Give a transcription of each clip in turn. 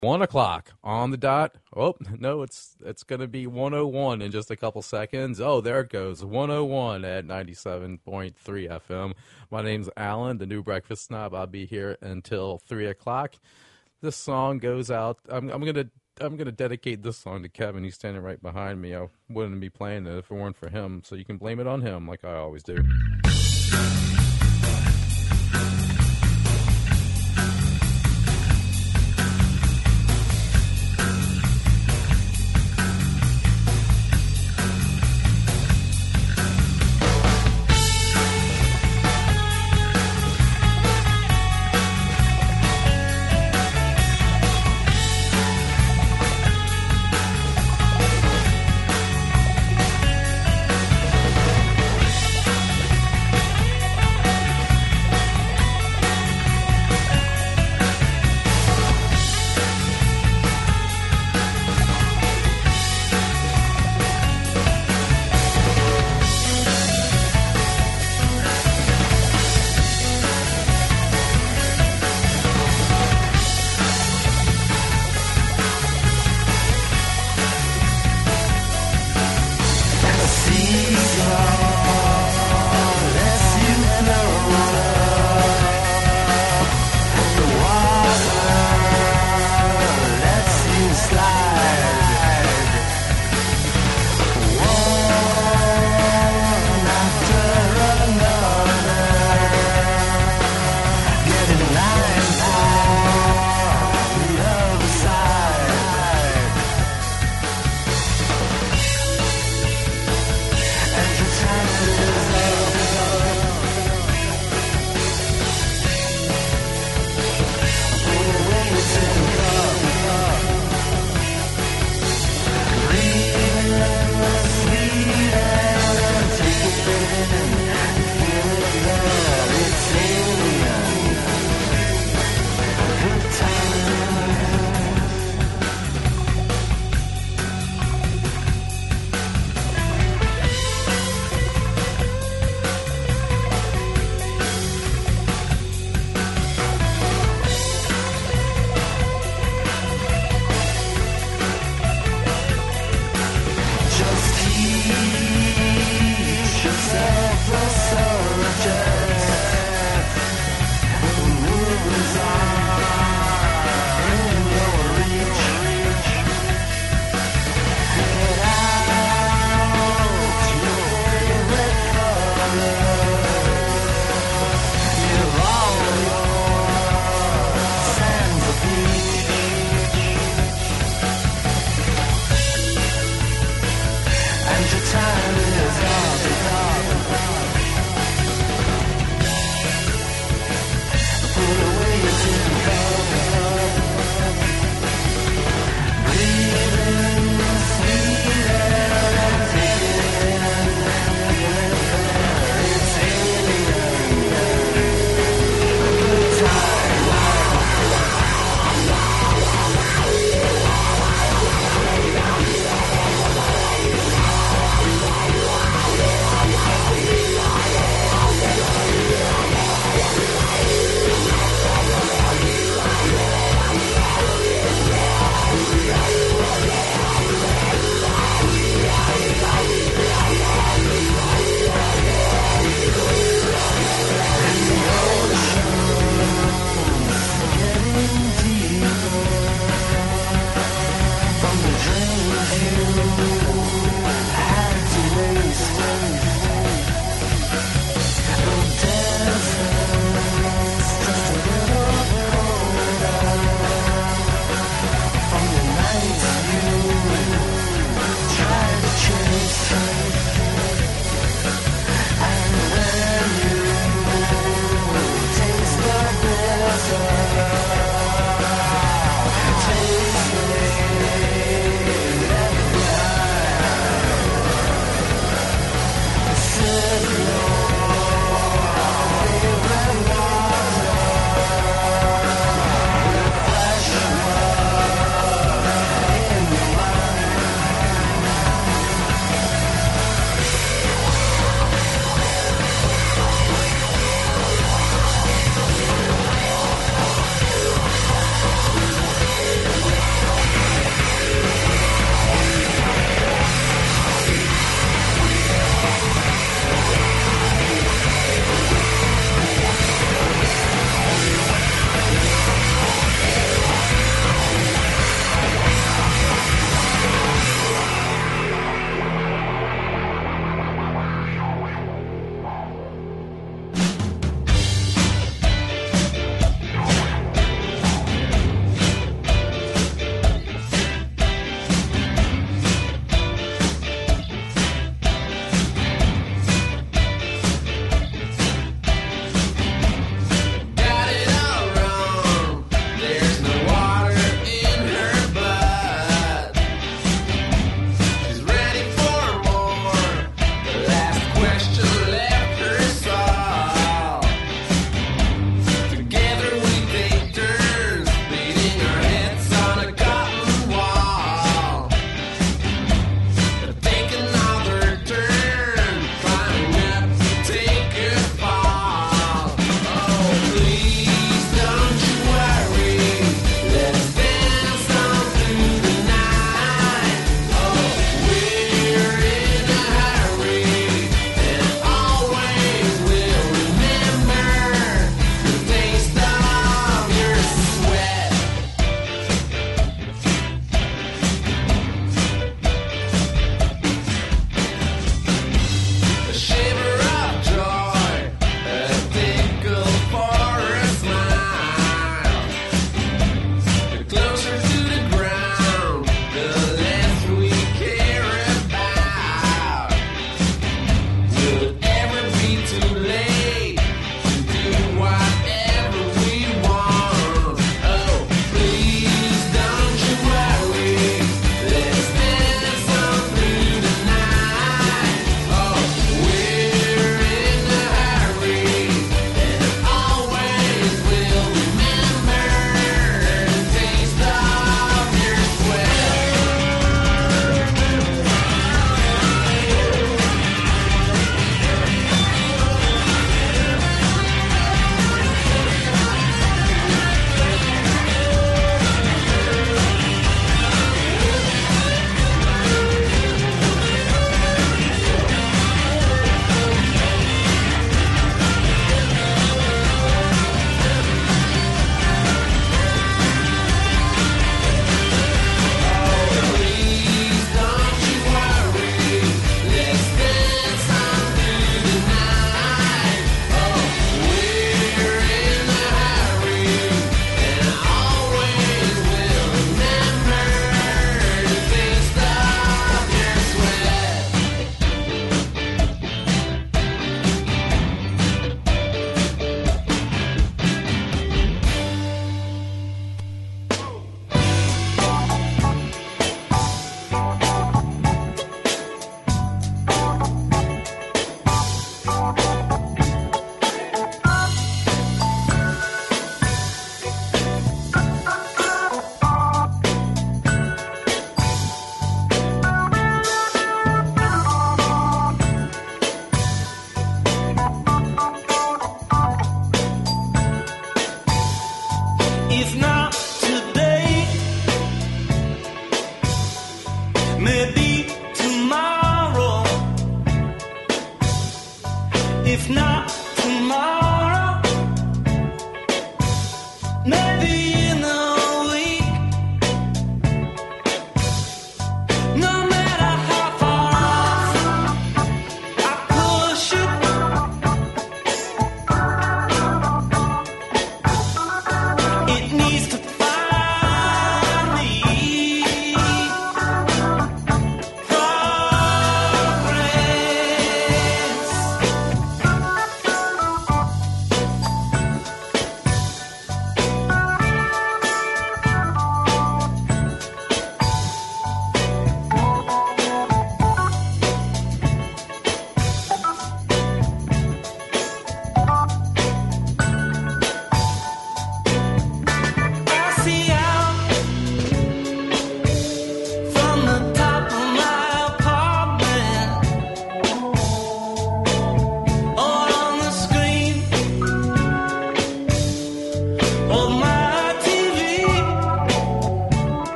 1 o'clock on the dot. Oh, no, it's going to be 101 in just a couple seconds. Oh, there it goes. 101 at 97.3 FM. My name's Alan, the new breakfast snob. I'll be here until 3 o'clock. This song goes out. I'm gonna dedicate this song to Kevin. He's standing right behind me. I wouldn't be playing it if it weren't for him, so you can blame it on him like I always do.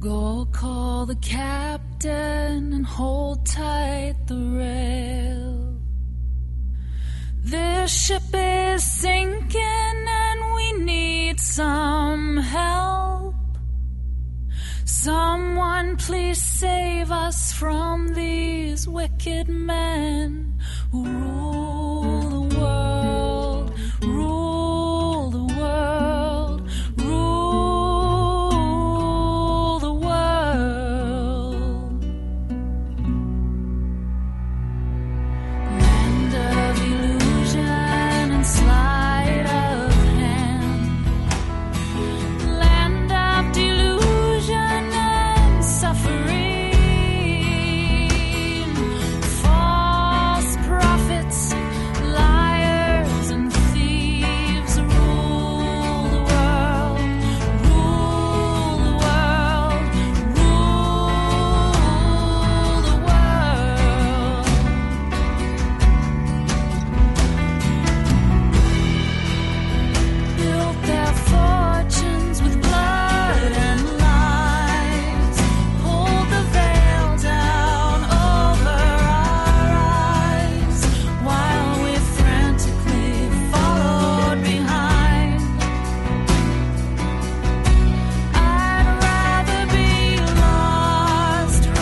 Go call the captain and hold tight the rail. This ship is sinking and we need some help. Someone please save us from these wicked men who rule the world, rule the world, rule the world. Land of illusion and sleight of hand. Land of delusion and suffering. False prophets, liars and thieves rule the world, rule the world, rule the world. Built their fortunes with blood and lies, pulled the veil down over our eyes, while we frantically followed behind. I'd rather be lost than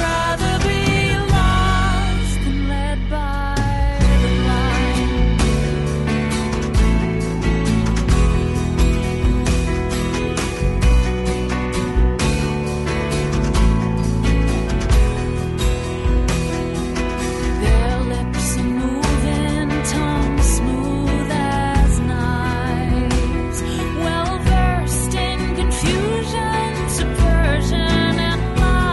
led by the blind. Their lips are moving, tongues smooth as knives, well versed in confusion, subversion, and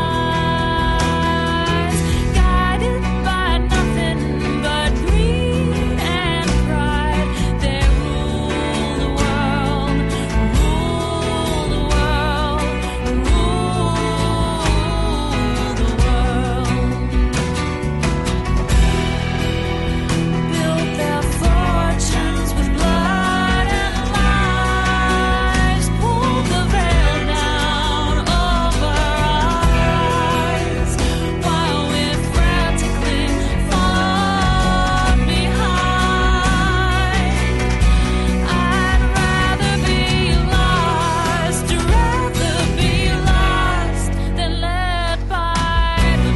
lies, guided by nothing but greed and pride. They rule the world, rule the world, rule the world. Built their fortunes with blood and lies, pulled the veil down over our eyes, while we frantically followed behind. I'd rather be lost than led by the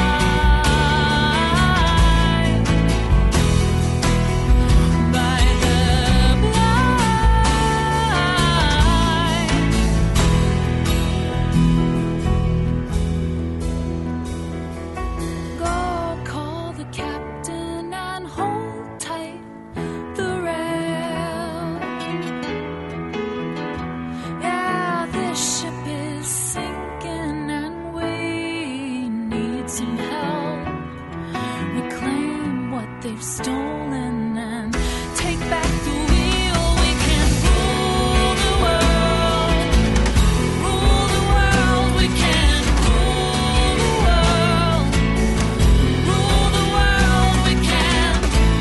blind. By the blind. Go call the captain and hold tight the rail. Yeah, this ship is sinking and we need some help. Reclaim what they've stolen and take back the wheel. We can rule the world, rule the world. We can rule the world, rule the world. We can.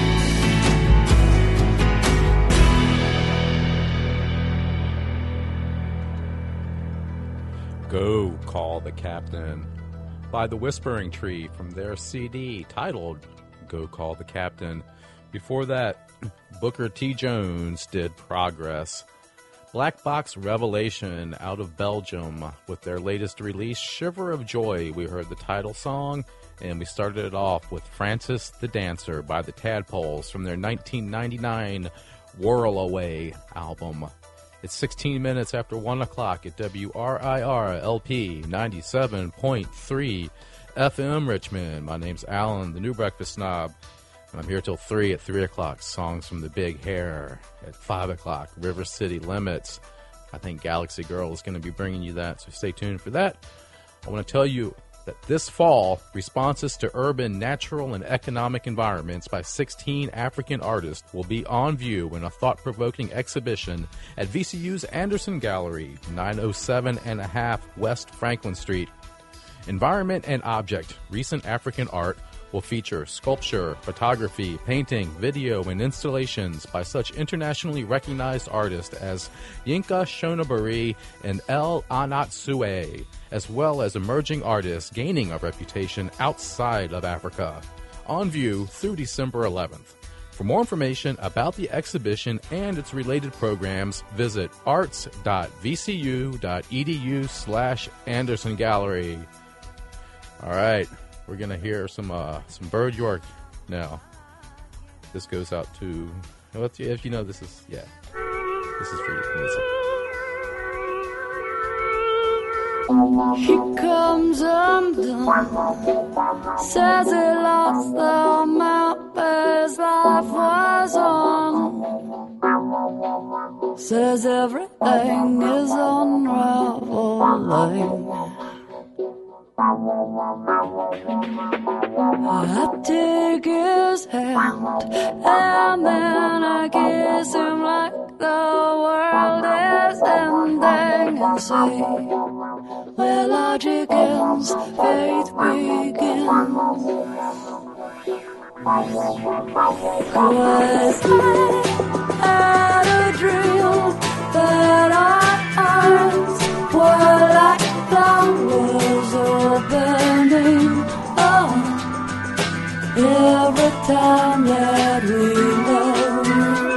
Go Call the Captain by The Whispering Tree from their CD titled Go Call the Captain. Before that, Booker T. Jones did Progress. Black Box Revelation out of Belgium with their latest release, Shiver of Joy. We heard the title song, and we started it off with Francis the Dancer by the Tadpoles from their 1999 Whirl Away album. It's 16 minutes after 1 o'clock at WRIR-LP 97.3 FM Richmond. My name's Alan, the New Breakfast Snob, and I'm here till 3 at 3 o'clock. Songs from the Big Hair at 5 o'clock. River City Limits. I think Galaxy Girl is going to be bringing you that, so stay tuned for that. I want to tell you that this fall, responses to urban, natural, and economic environments by 16 African artists will be on view in a thought-provoking exhibition at VCU's Anderson Gallery, 907 and a half West Franklin Street. Environment and Object, Recent African Art, will feature sculpture, photography, painting, video, and installations by such internationally recognized artists as Yinka Shonibari and El Anatsue, as well as emerging artists gaining a reputation outside of Africa. On view through December 11th. For more information about the exhibition and its related programs, visit arts.vcu.edu/Anderson Gallery. All right, we're going to hear some Bird York now. This goes out to, if you know this is, this is for you. He comes undone, says he lost the map his life was on, says everything is unraveling. I take his hand and then I kiss him like the world is ending and say, where logic ends, faith begins. 'Cause I had a dream that our eyes were like flowers opening up every time that we love.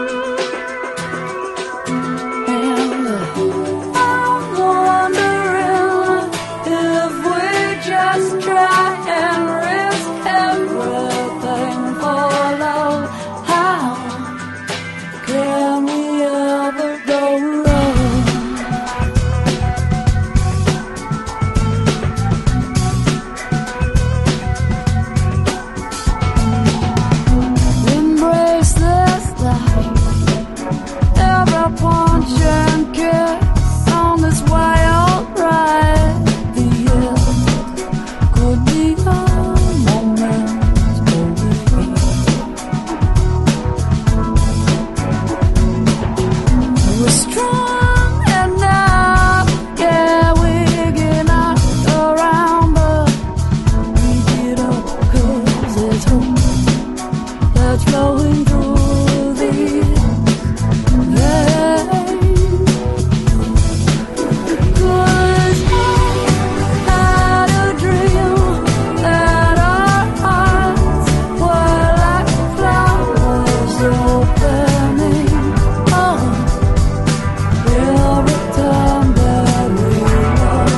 And I'm wondering if we just try and risk everything for love. How can we ever go wrong? Embrace this life, every punch and kiss on this wild ride. The end could be a moment away. We're strong enough, yeah, we get knocked around, but we get up 'cause there's hope that's flowing through these veins. 'Cause I had a dream that our hearts were like flowers opening up every time that we love.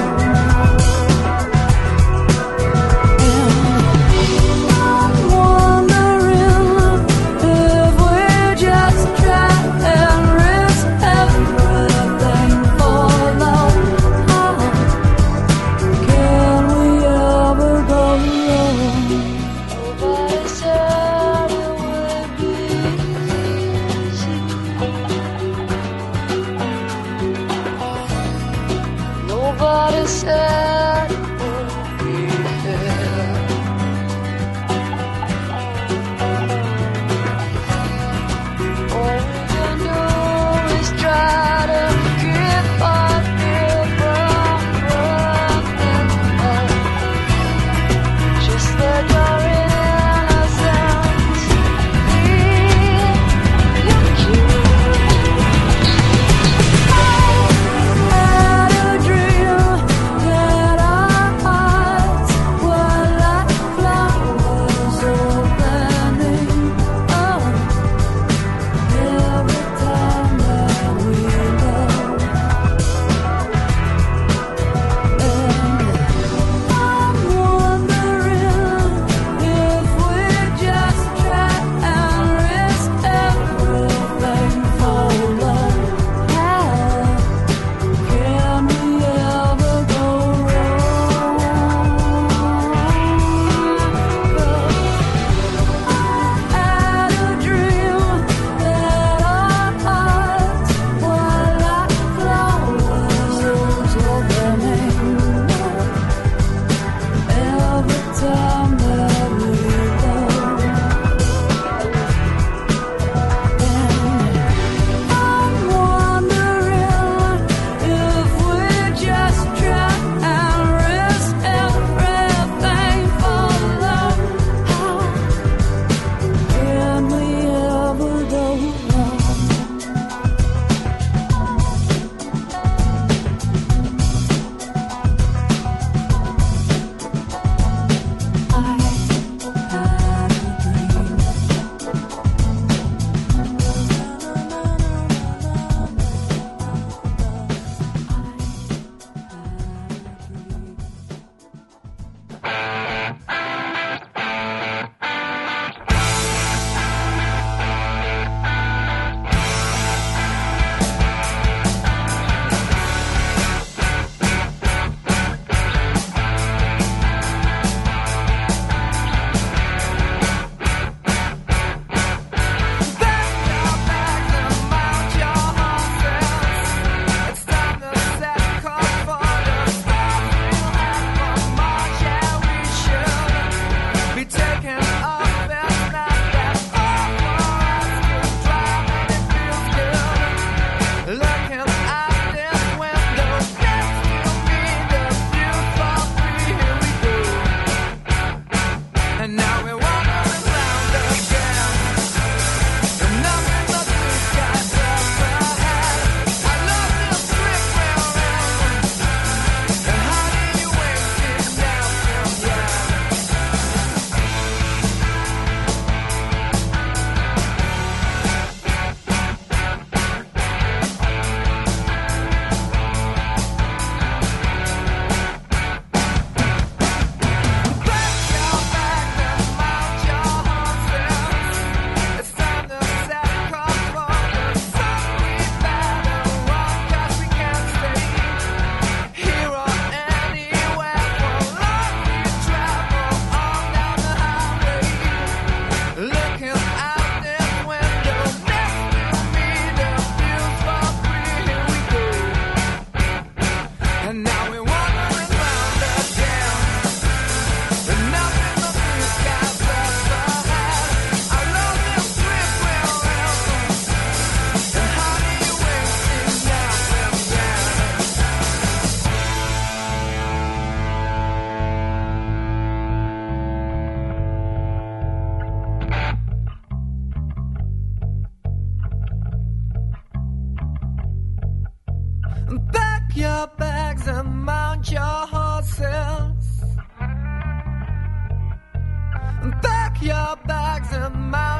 I'm wondering if we just try and risk everything for love. How can we ever go wrong? Nobody said it would be easy. Nobody said it would be fair. All we can do is try to keep our fear from running out. Just let your innocence be your cue. I had a dream that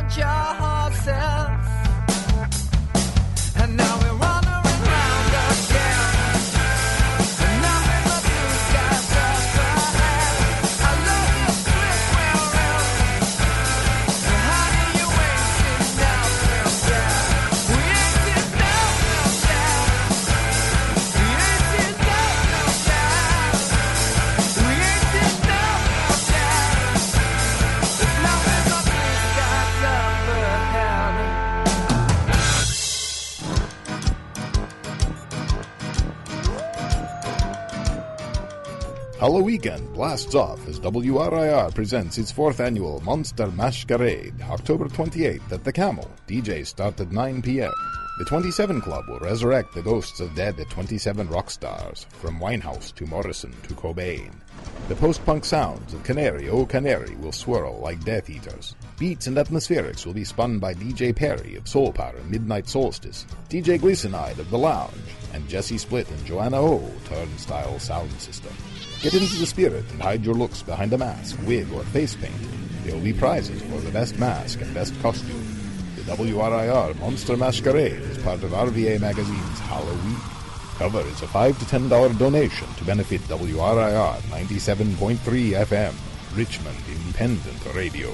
ride your horses. And now we're wandering round again. And nothing but blue skies up ahead. I love your split wheel rims. And honey, you're wasting now, yeah. We ain't in love, no doubt. We ain't in love, no doubt. We ain't in love, no doubt. There's nothing but blue skies up ahead. Halloween blasts off as WRIR presents its 4th annual Monster Masquerade, October 28th at the Camel. DJs start at 9 p.m. The 27 Club will resurrect the ghosts of dead 27 rock stars, from Winehouse to Morrison to Cobain. The post-punk sounds of Canary, O Canary will swirl like Death Eaters. Beats and atmospherics will be spun by DJ Perry of Soul Power Midnight Solstice, DJ Gleasonide of The Lounge, and Jesse Split and Joanna O Turnstile Sound System. Get into the spirit and hide your looks behind a mask, wig, or face paint. There will be prizes for the best mask and best costume. The WRIR Monster Masquerade is part of RVA Magazine's Halloween. Cover is a $5 to $10 donation to benefit WRIR 97.3 FM, Richmond Independent Radio.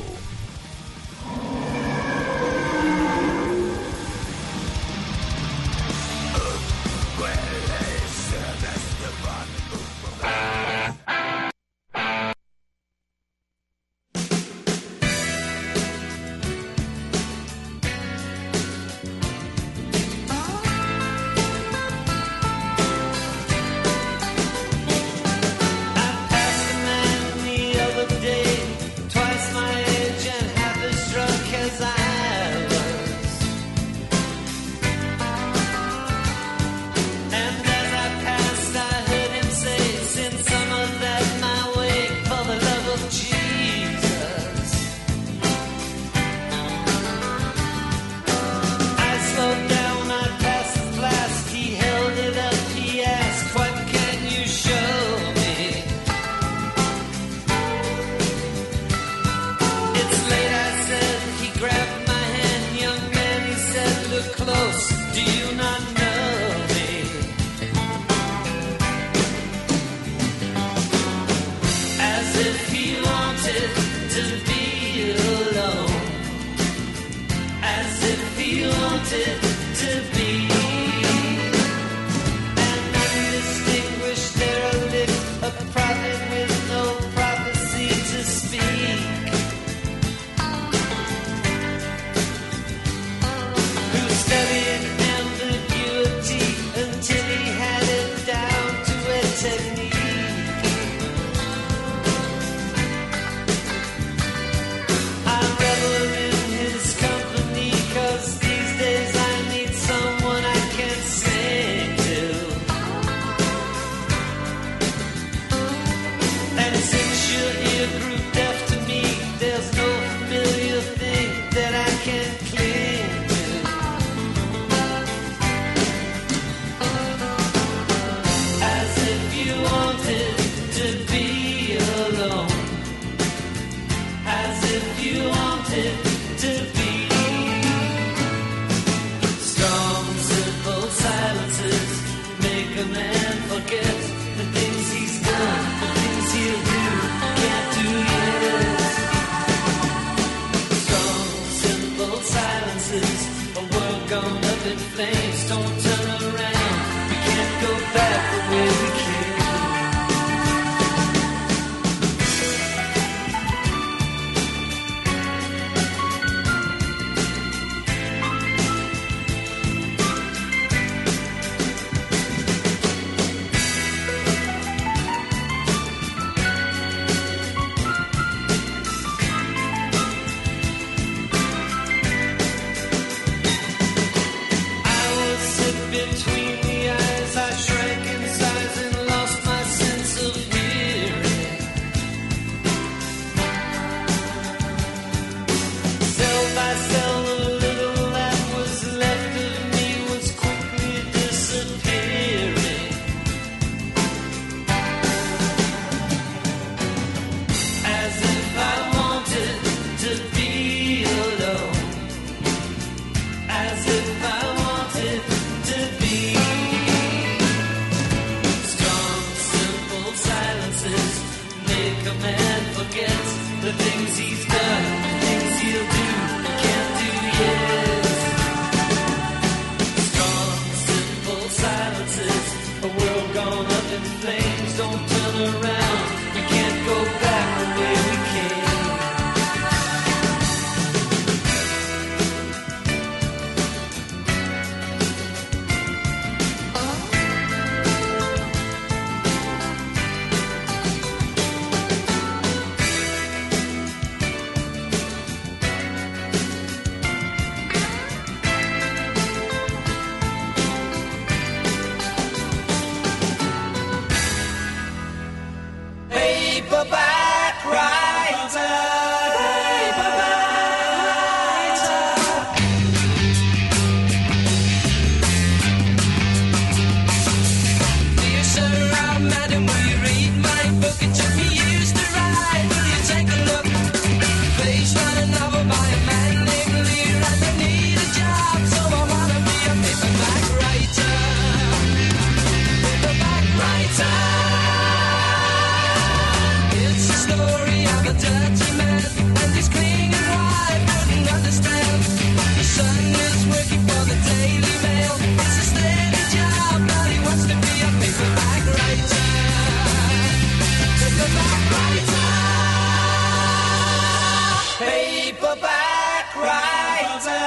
I passed a man the other day, twice my age the things he's done, the things he'll do, can't do yet. Strong, simple silences, a world gone up in flames. Don't turn around, we can't go back the way we came. Paperback writer, paperback writer. Dear sir, madam, will you read my book? It took me years to write. Will you take a look? Please write a novel by a man named Lear. I don't need a job, so I wanna be a paperback writer. Paperback writer. It's a story of a dirty man and his clinging wife wouldn't understand. The son is working for the Daily Mail. It's a steady job, but he wants to be a paperback writer. Paperback writer. Paperback writer.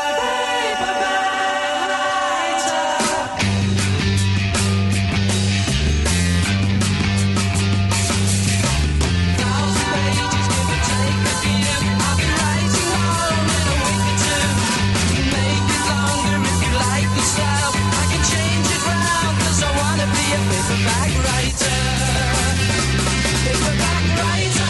Paperback writer, paperback writer.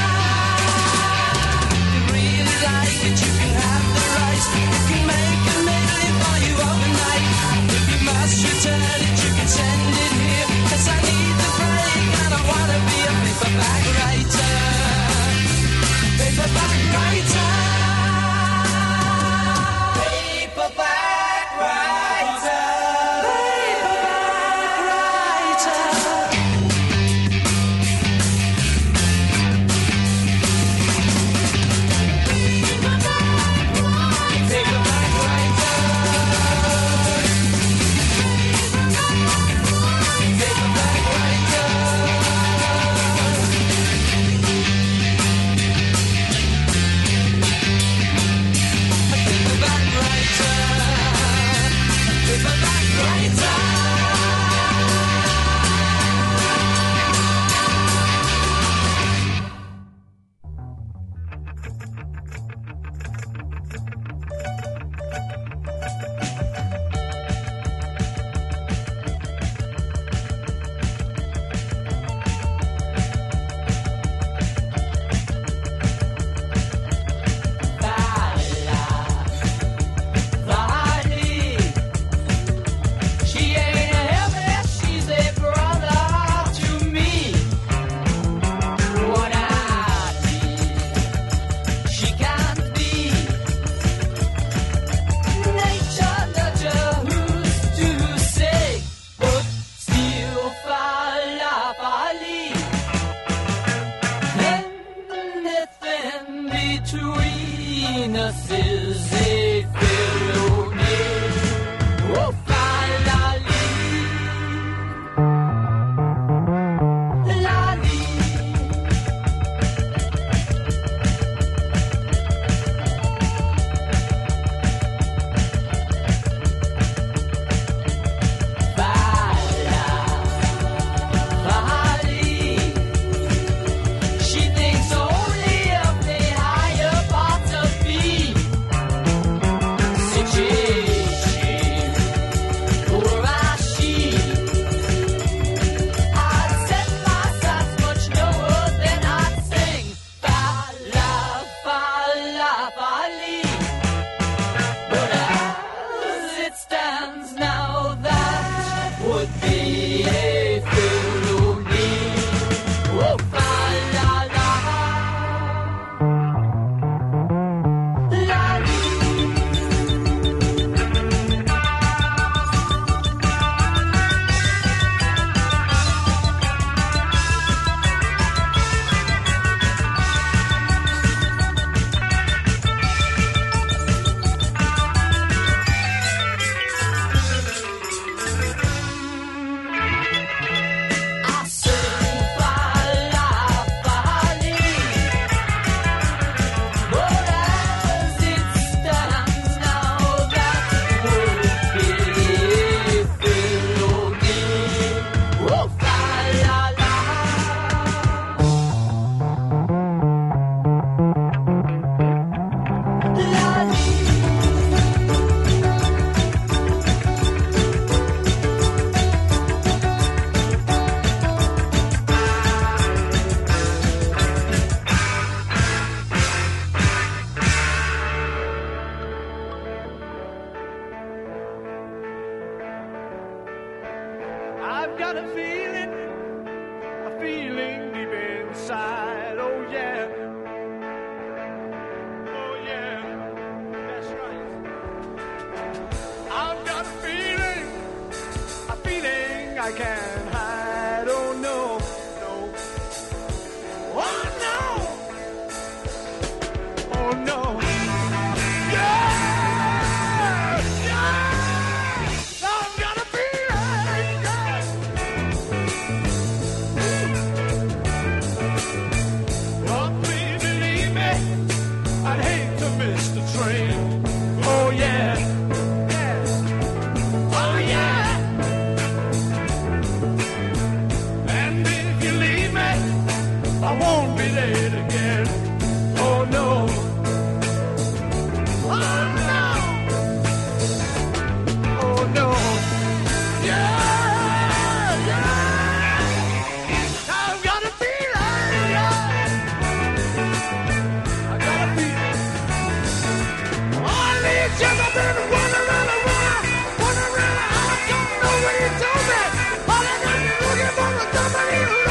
You really like it, you can have the rights. You can make $1 million for you overnight. If you must return it, you can send it here. 'Cause I need the break and I wanna be a paperback writer. Paperback writer. Paperback writer. Between us is a felony. Oh, finally, lolly. She thinks only of the higher parts of me.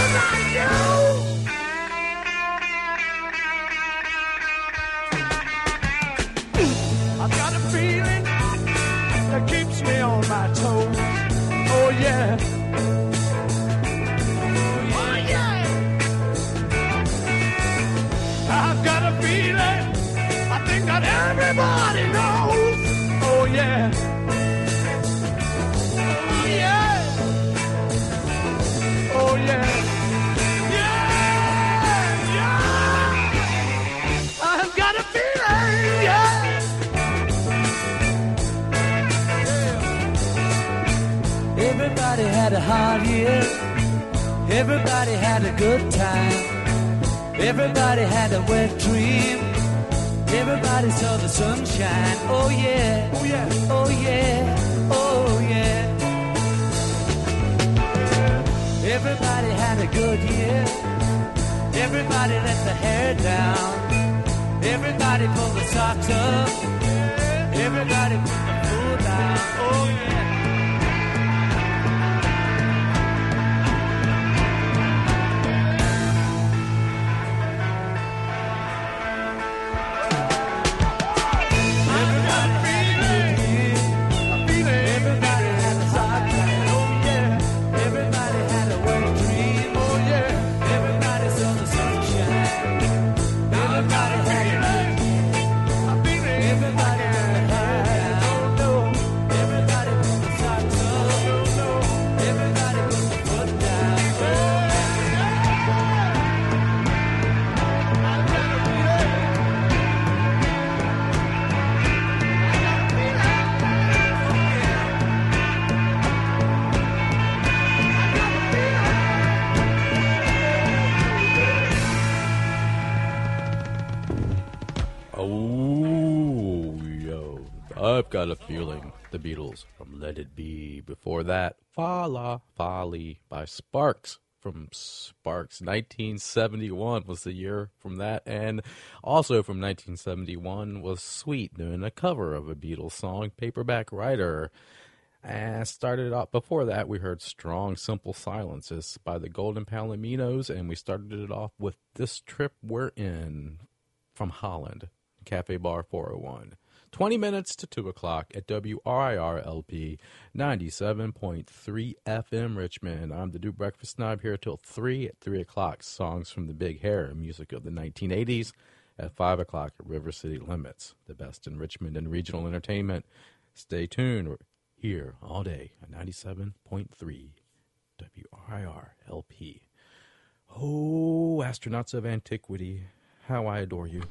I've got a feeling that keeps me on my toes. Oh yeah. Oh yeah. I've got a feeling I think that everybody knows. Oh yeah. Oh yeah. Oh yeah. Yeah, yeah. I've got a feeling, yeah. Everybody had a hard year. Everybody had a good time. Everybody had a wet dream. Everybody saw the sunshine. Oh yeah. Oh yeah. Oh yeah. Oh yeah. Everybody had a good year. Everybody let the hair down. Everybody pulled the socks up. Everybody put the food down. Oh yeah. I've got a feeling. The Beatles from Let It Be. Before that, Fala Fali by Sparks from Sparks. 1971 was the year from that. And also from 1971 was Sweet doing a cover of a Beatles song, Paperback Writer. And started off, before that, we heard Strong Simple Silences by the Golden Palominos. And we started it off with This Trip We're In from Holland, Cafe Bar 401. 20 minutes to 2 o'clock at WRIR-LP 97.3 FM Richmond. I'm the New Breakfast Snob here till 3 at 3 o'clock. Songs from the Big Hair, music of the 1980s. At 5 o'clock at River City Limits, the best in Richmond and regional entertainment. Stay tuned. We're here all day at 97.3 WRIR-LP. Oh, astronauts of antiquity, how I adore you.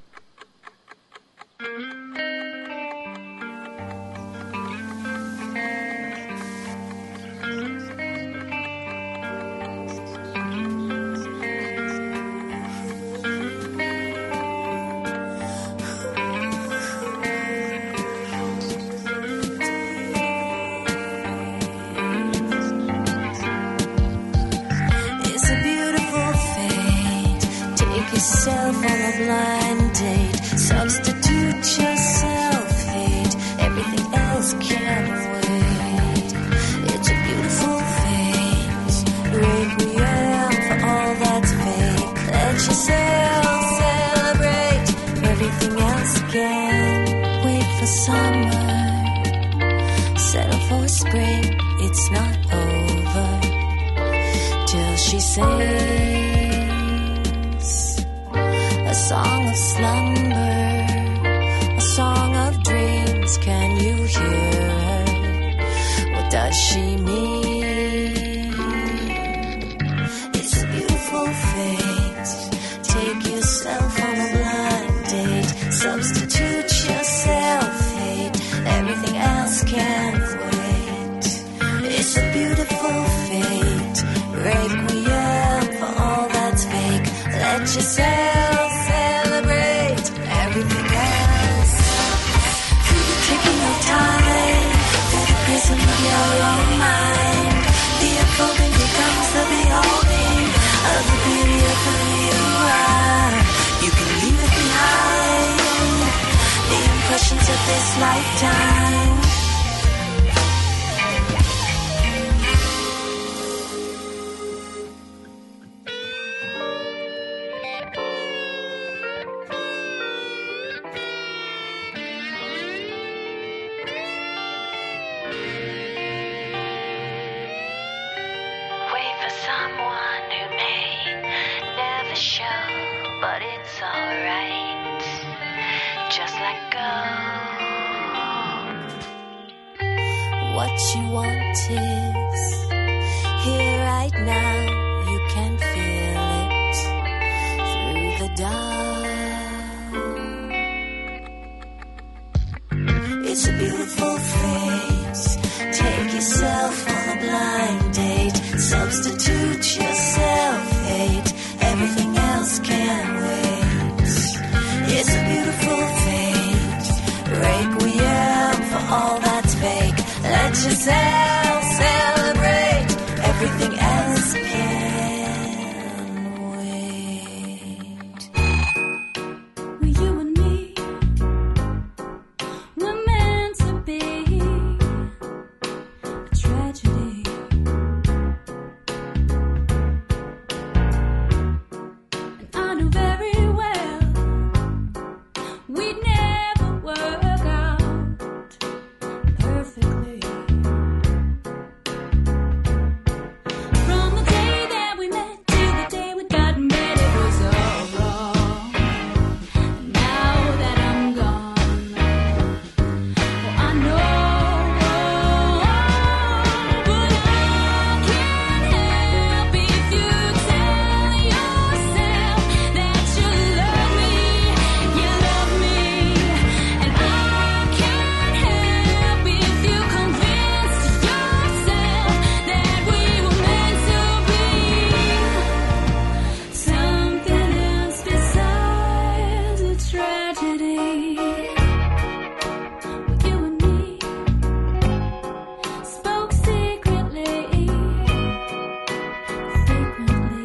Yourself on a blind date. Substitute yourself, hate. Everything else can wait. It's a beautiful fate. Requiem for all that's fake. Let yourself celebrate. Everything else can wait for summer. Settle for spring. It's not over till she sings a song of slumber, a song of dreams. Can you hear her? What does she mean? It's a beautiful fate. Take yourself on a blind date. Substitute yourself, hate. Everything else can wait. It's a beautiful fate. Requiem for all that's fake. Let yourself celebrate everything else. Taking your time through the prism of your own mind. The unfolding becomes the beholding of the beauty of who you are. You can leave it behind, the impressions of this lifetime. What you want is here right now. You can feel it through the dark. It's a beautiful face. Take yourself on a blind date. Substitute your self-hate. Everything else can wait. It's a beautiful fate. Requiem for all that's fake. Let yourself celebrate. Everything else can wait. You and me, we're meant to be a tragedy. And I knew very well we'd never work out perfectly. From the day that we met till the day we got married, it was all wrong. Now that I'm gone, well, I know, but I can't help if you tell yourself that you love me, and I can't help if you convince yourself that we were meant to be something else besides a tragedy. You and me spoke secretly, frequently.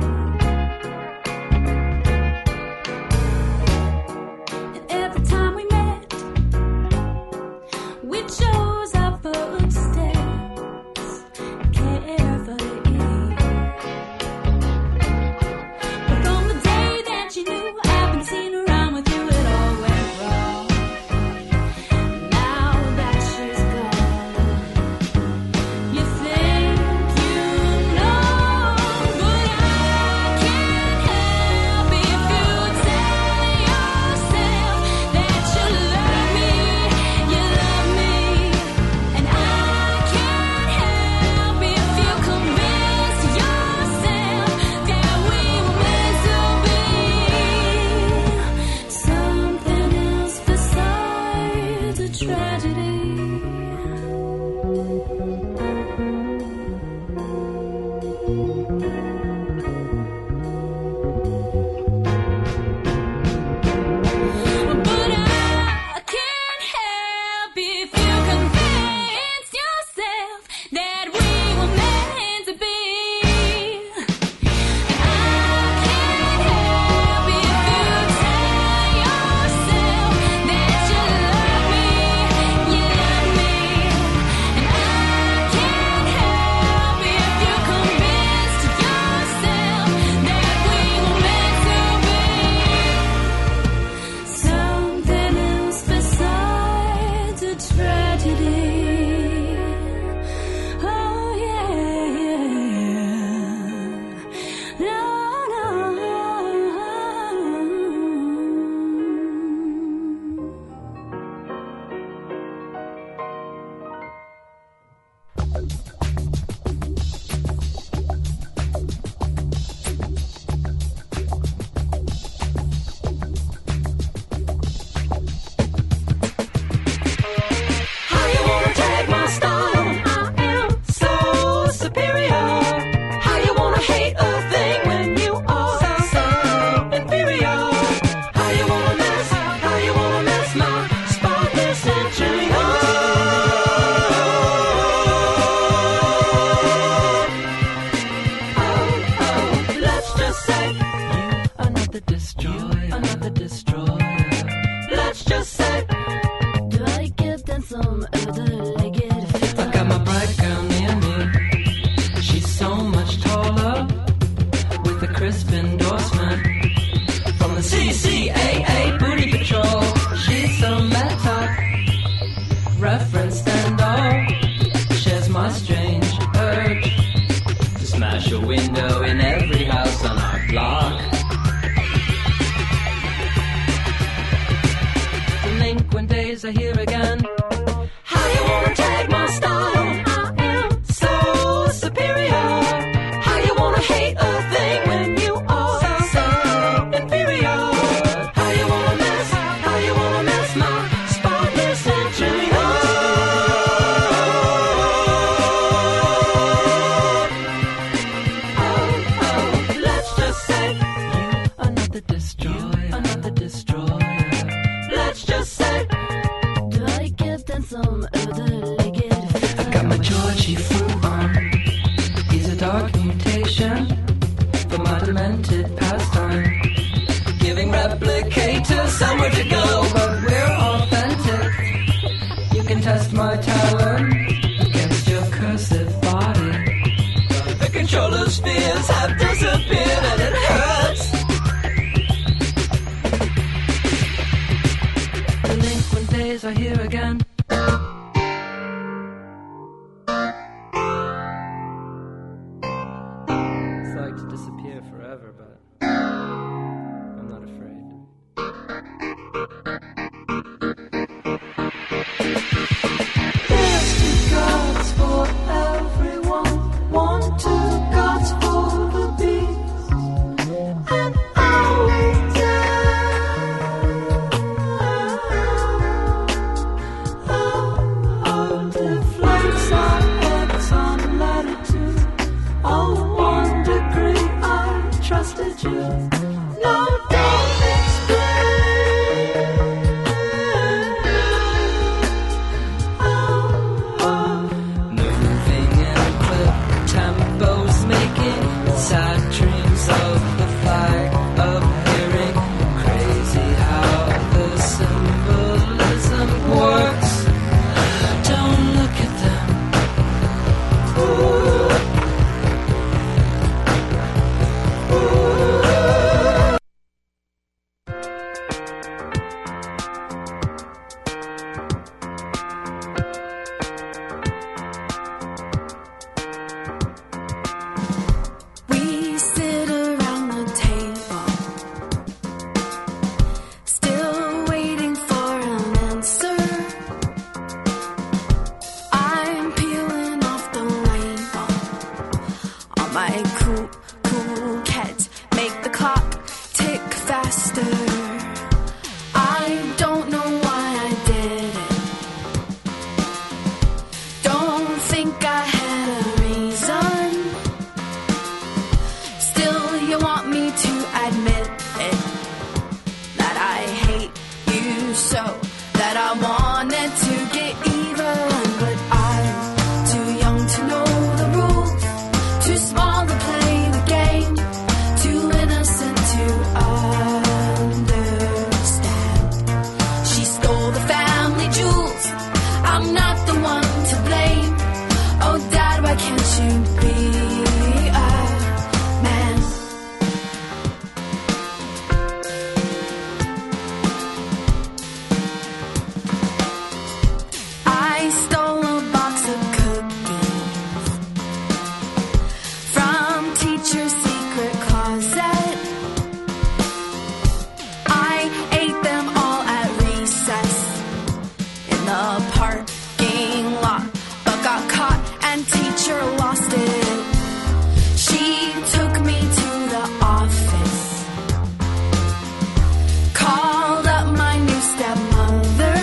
And every time we met, we chose our footsteps carefully. But from the day that you knew I've been seen around with you, it all went wrong. Now that she's gone, you think you know, but I can't help if you tell yourself that you love me, and I can't help if you convince yourself that we were meant to be something else besides a tragedy. But I can't help if you convince yourself that we were meant to be. I can't help if you tell yourself that you love me, and I can't help if you convinced yourself that we were meant to be something else besides a tragedy. Oh yeah, no, no. How you wanna take my style? I am so superior. How you wanna hate a thing when you are so inferior? How you wanna mess my spotless century up? Let's just say you another destroyer. Let's just say Like it and some other like it. I got my bright girl near me. She's so much taller, with a crisp endorsement from the CCAA Booty Patrol. She's a meta referenced and all. Shares my strange urge to smash a window in every house on our block. The link demented pastime. Giving replicators somewhere to go, but we're authentic. You can test my talent against your cursed body. The controller's fears have disappeared and it hurts. Delinquent days are here again. It's like to disappear forever, but I'm not afraid. There's two gods for everyone, one, two gods for the beast, and all we the flights are X on latitude, all 1 degree. I trusted you. No, don't explain. Moving in quick tempos, making sad dreams of the flag appearing. Crazy how the symbolism works. Don't look at them. We sit around the table, still waiting for an answer. I'm peeling off the label on my cool cat, make the clock tick faster. I don't know why I did it. Don't think I had a reason. Still, you want me to admit it, that I hate you so, that I wanted to get even. But I'm too young to know the rules, too small to play the game, too innocent to understand. She stole the family jewels, I'm not the one to blame. Oh, Dad, why can't you be a man? I stole a box of cookies from teacher's secret closet. I ate them all at recess in the parking lot, but got caught and teacher lost it. She took me to the office, called up my new stepmother,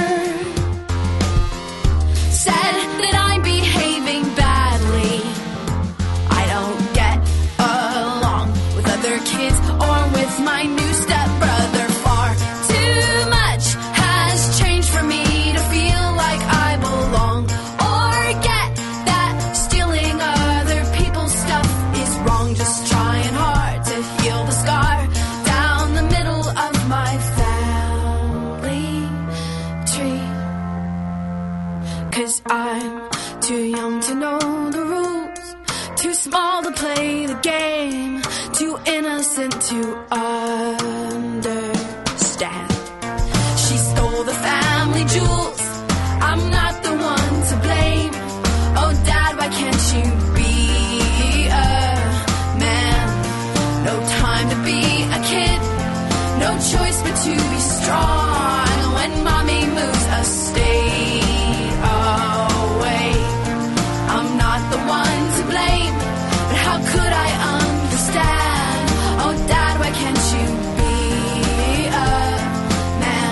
said that I'm behaving badly. I don't get along with other kids or with my new stepbrother. Far too much has changed for me to feel like I belong, or get that stealing other people's stuff is wrong. Just trying hard to heal the scar down the middle of my family tree. 'Cause I'm too young to know the rules, too small to play the game, too innocent to understand. She stole the family jewels, I'm not the one to blame. Oh, Dad, why can't you be a man? No time to be a kid, no choice but to be strong. When mommy moves a state away, I'm not the one to blame, but how could I understand? Oh, Dad, why can't you be a man?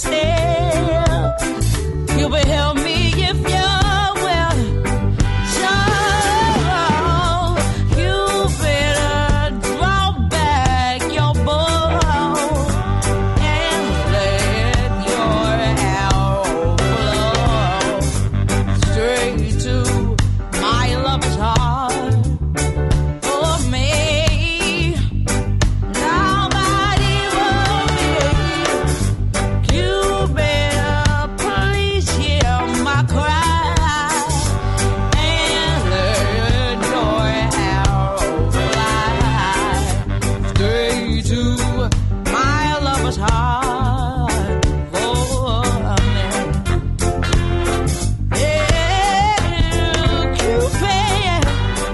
yourself. You will help me if you will. So you better draw back your bow and let your arrow flow straight to my lover's heart. For me, nobody will be. You better please hear my cry and let your arrow fly straight to my lover's heart. For me, yeah, Cupid.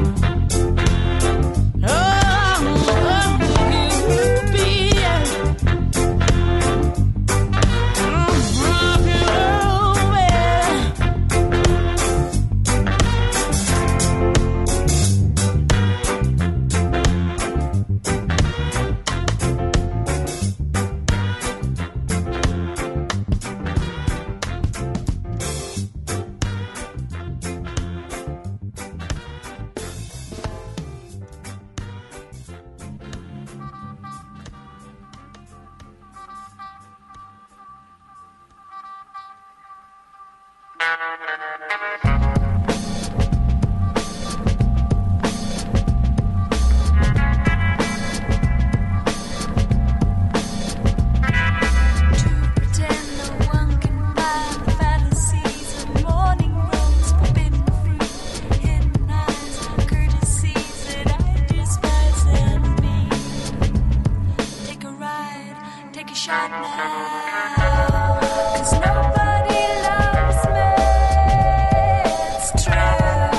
Pretend no one can buy the fantasies of morning rose, forbidden fruit, hidden eyes, courtesies that I despise and me. Take a ride, take a shot now, 'cause nobody loves me. It's true,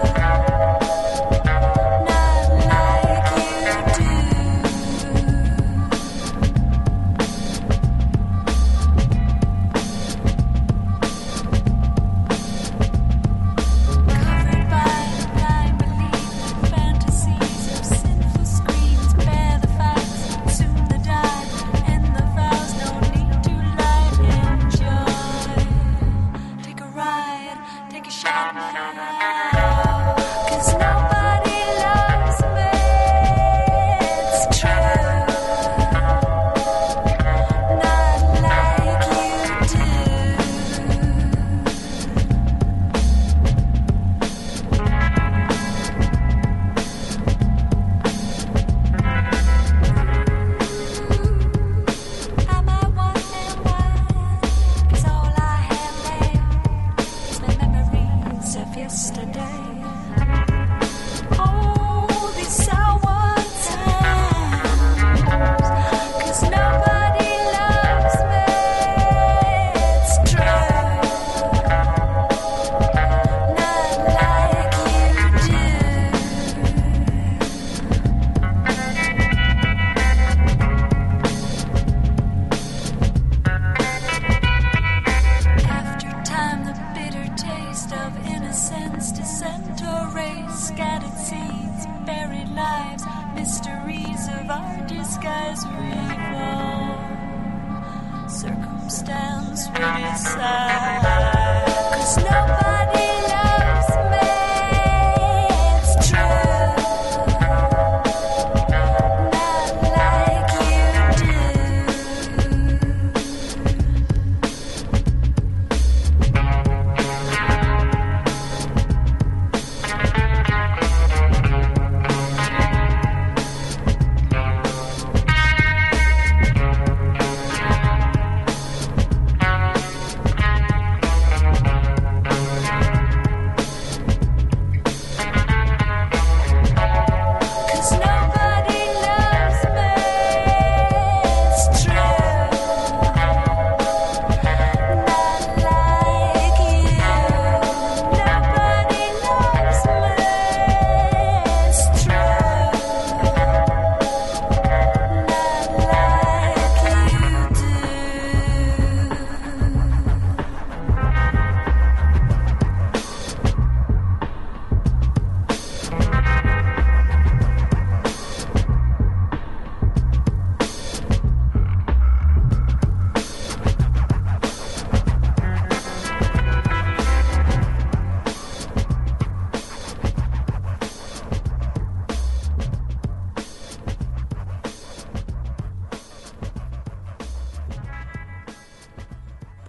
not like you do. Covered by blind belief that fantasies of sinful screens bear the facts, soon the die and the vows. No need to lie, enjoy. Take a ride, take a shot now, 'cause nobody loves me. It's true, not like you do. Am I one and one? 'Cause all I have left is my memories of yesterday. Oh, these sour times, 'cause nobody loves me. It's true, not like you do. After time, the bitter taste of innocence disintegrates, scattered seeds, buried lives, mysteries of our disguise revolve. Circumstance we decide, 'cause nobody loves me. It's true, not like you do.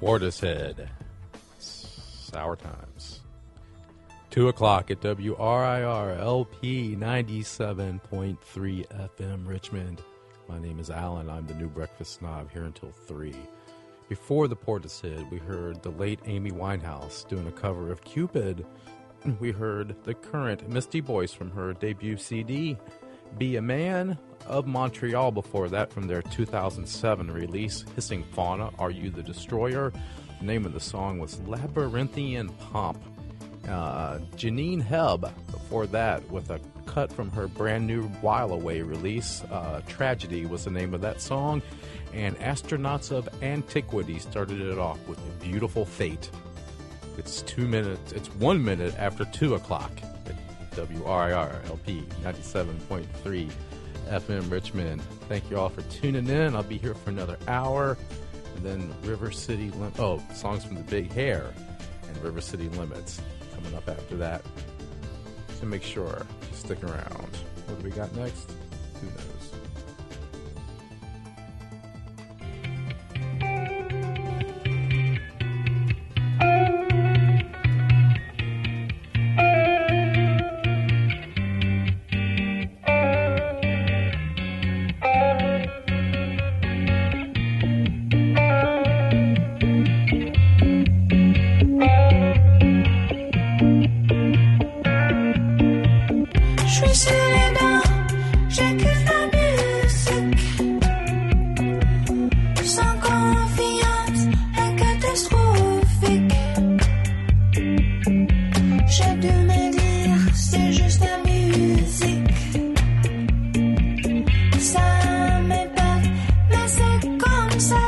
Portishead. Sour times. 2 o'clock at WRIR LP 97.3 FM Richmond. My name is Alan. I'm the New Breakfast Snob here until 3. Before the Portishead, we heard the late Amy Winehouse doing a cover of Cupid. We heard the current Misty Voice from her debut CD, Be a Man, of Montreal before that from their 2007 release, Hissing Fauna, Are You the Destroyer? The name of the song was Labyrinthian Pomp. Janine Hebb before that with a cut from her brand new While Away release, Tragedy was the name of that song, and Astronauts of Antiquity started it off with Beautiful Fate. It's 1 minute after 2 o'clock at WRIR LP 97.3 FM Richmond. Thank you all for tuning in. I'll be here for another hour. And then River City songs from the Big Hair and River City Limits coming up after that. So make sure you stick around. What do we got next? Who knows? Je suis sur les dents, j'écoute la musique. Sans confiance, est catastrophique. J'ai dû me dire, c'est juste la musique. Ça m'épate, mais c'est comme ça.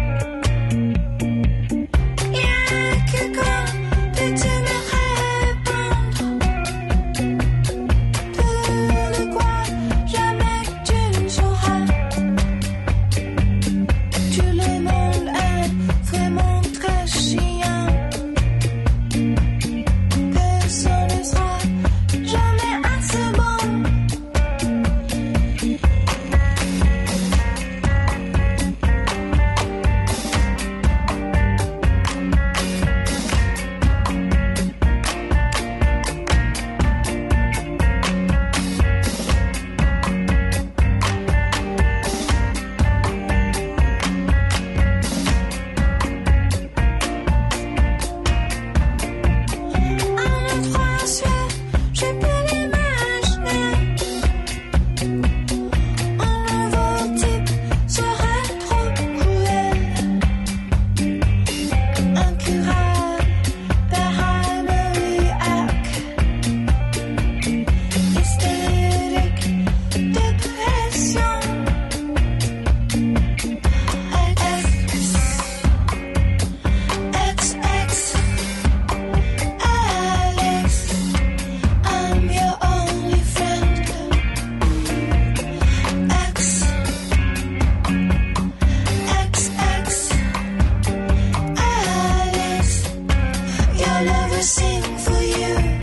Y'a que quand peux-tu me répondre? De quoi jamais tu ne sauras. Tu le monde est vraiment très chiant. Personne ne sera jamais assez bon. Un autre ciel, je peux l'imaginer. Un nouveau type serait trop cruel. Incurable, paranoïaque, hystérique, dépression. Ex, Alex, I'm your only friend. Ex, Alex, your lover sing for you.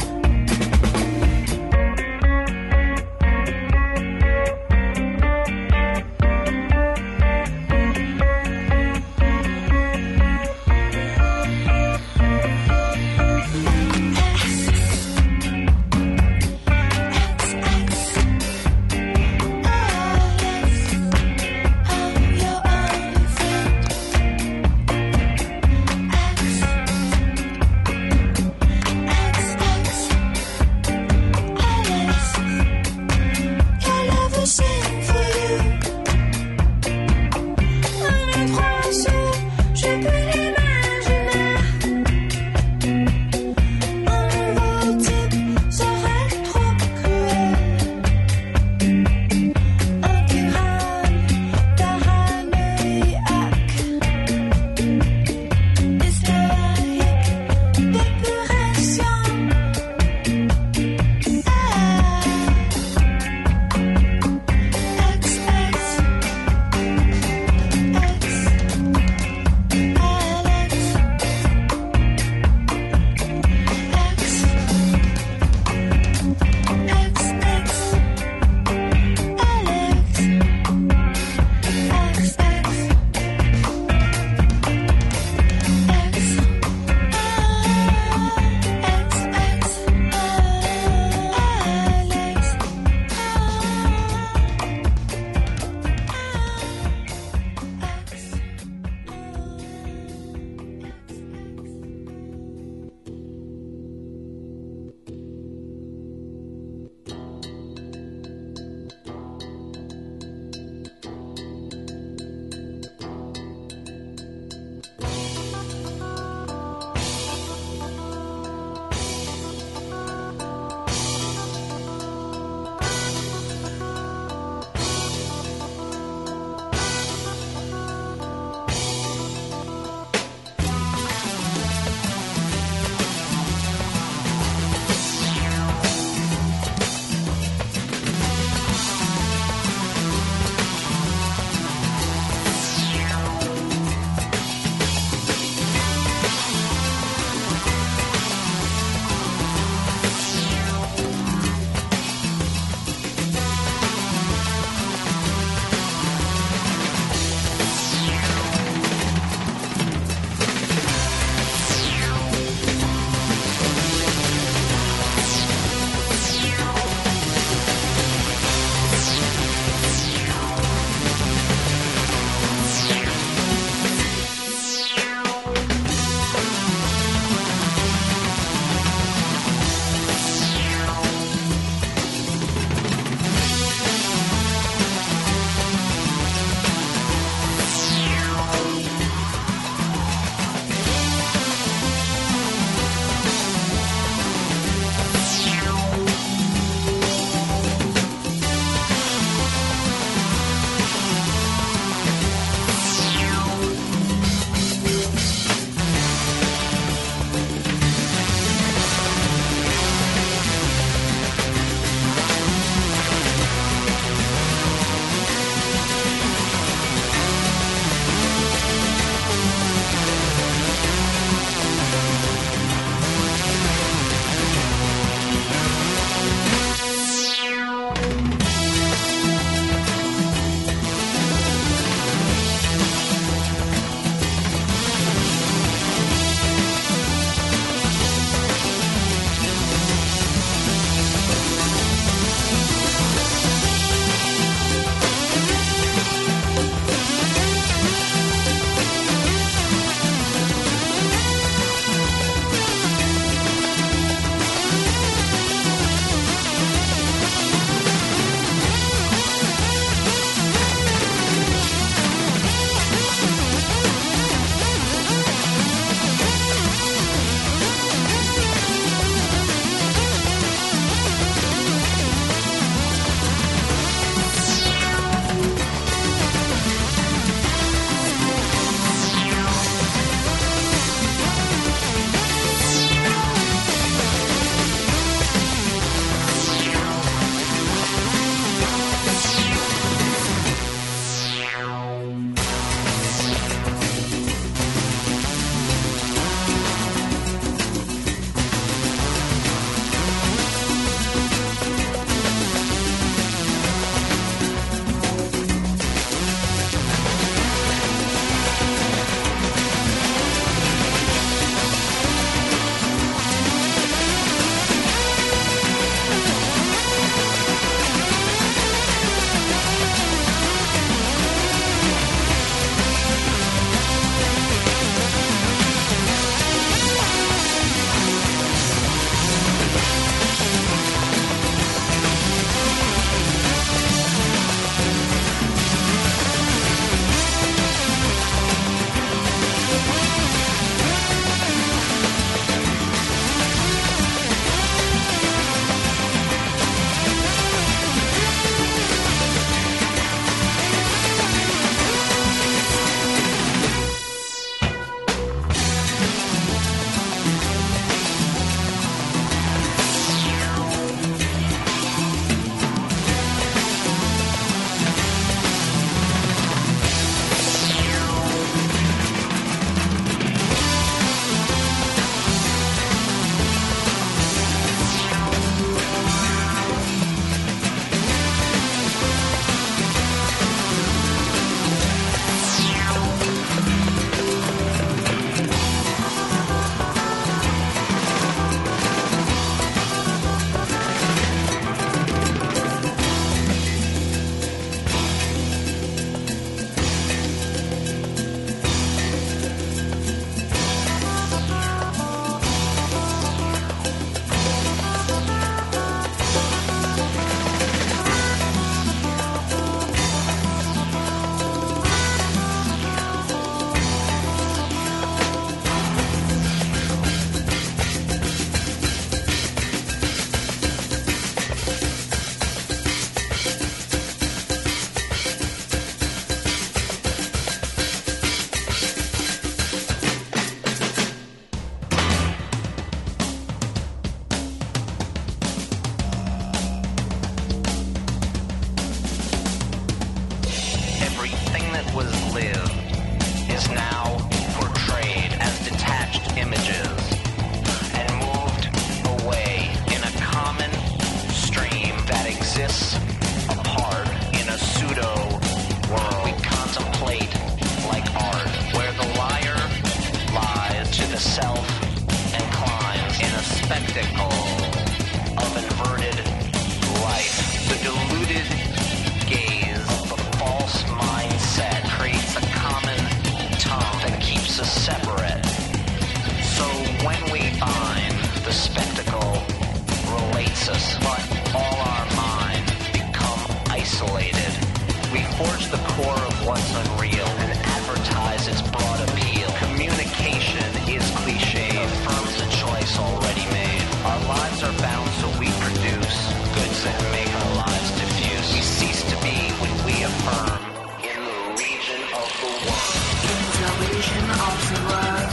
lived is now portrayed as detached images and moved away in a common stream that exists apart in a pseudo world we contemplate like art, where the liar lies to the self and climbs in a spectacle of inverted life. The deluded gaze of the false mindset creates a common tongue that keeps us separate. So when we find the spectacle relates us, but all our minds become isolated. We forge the core of what's unreal and advertise its broad appeal. Communication is cliche, affirms a choice already made. Our lives are bound, so we produce goods that make our lives diffuse. We cease to be when we affirm in the region of the one. In the region of the world.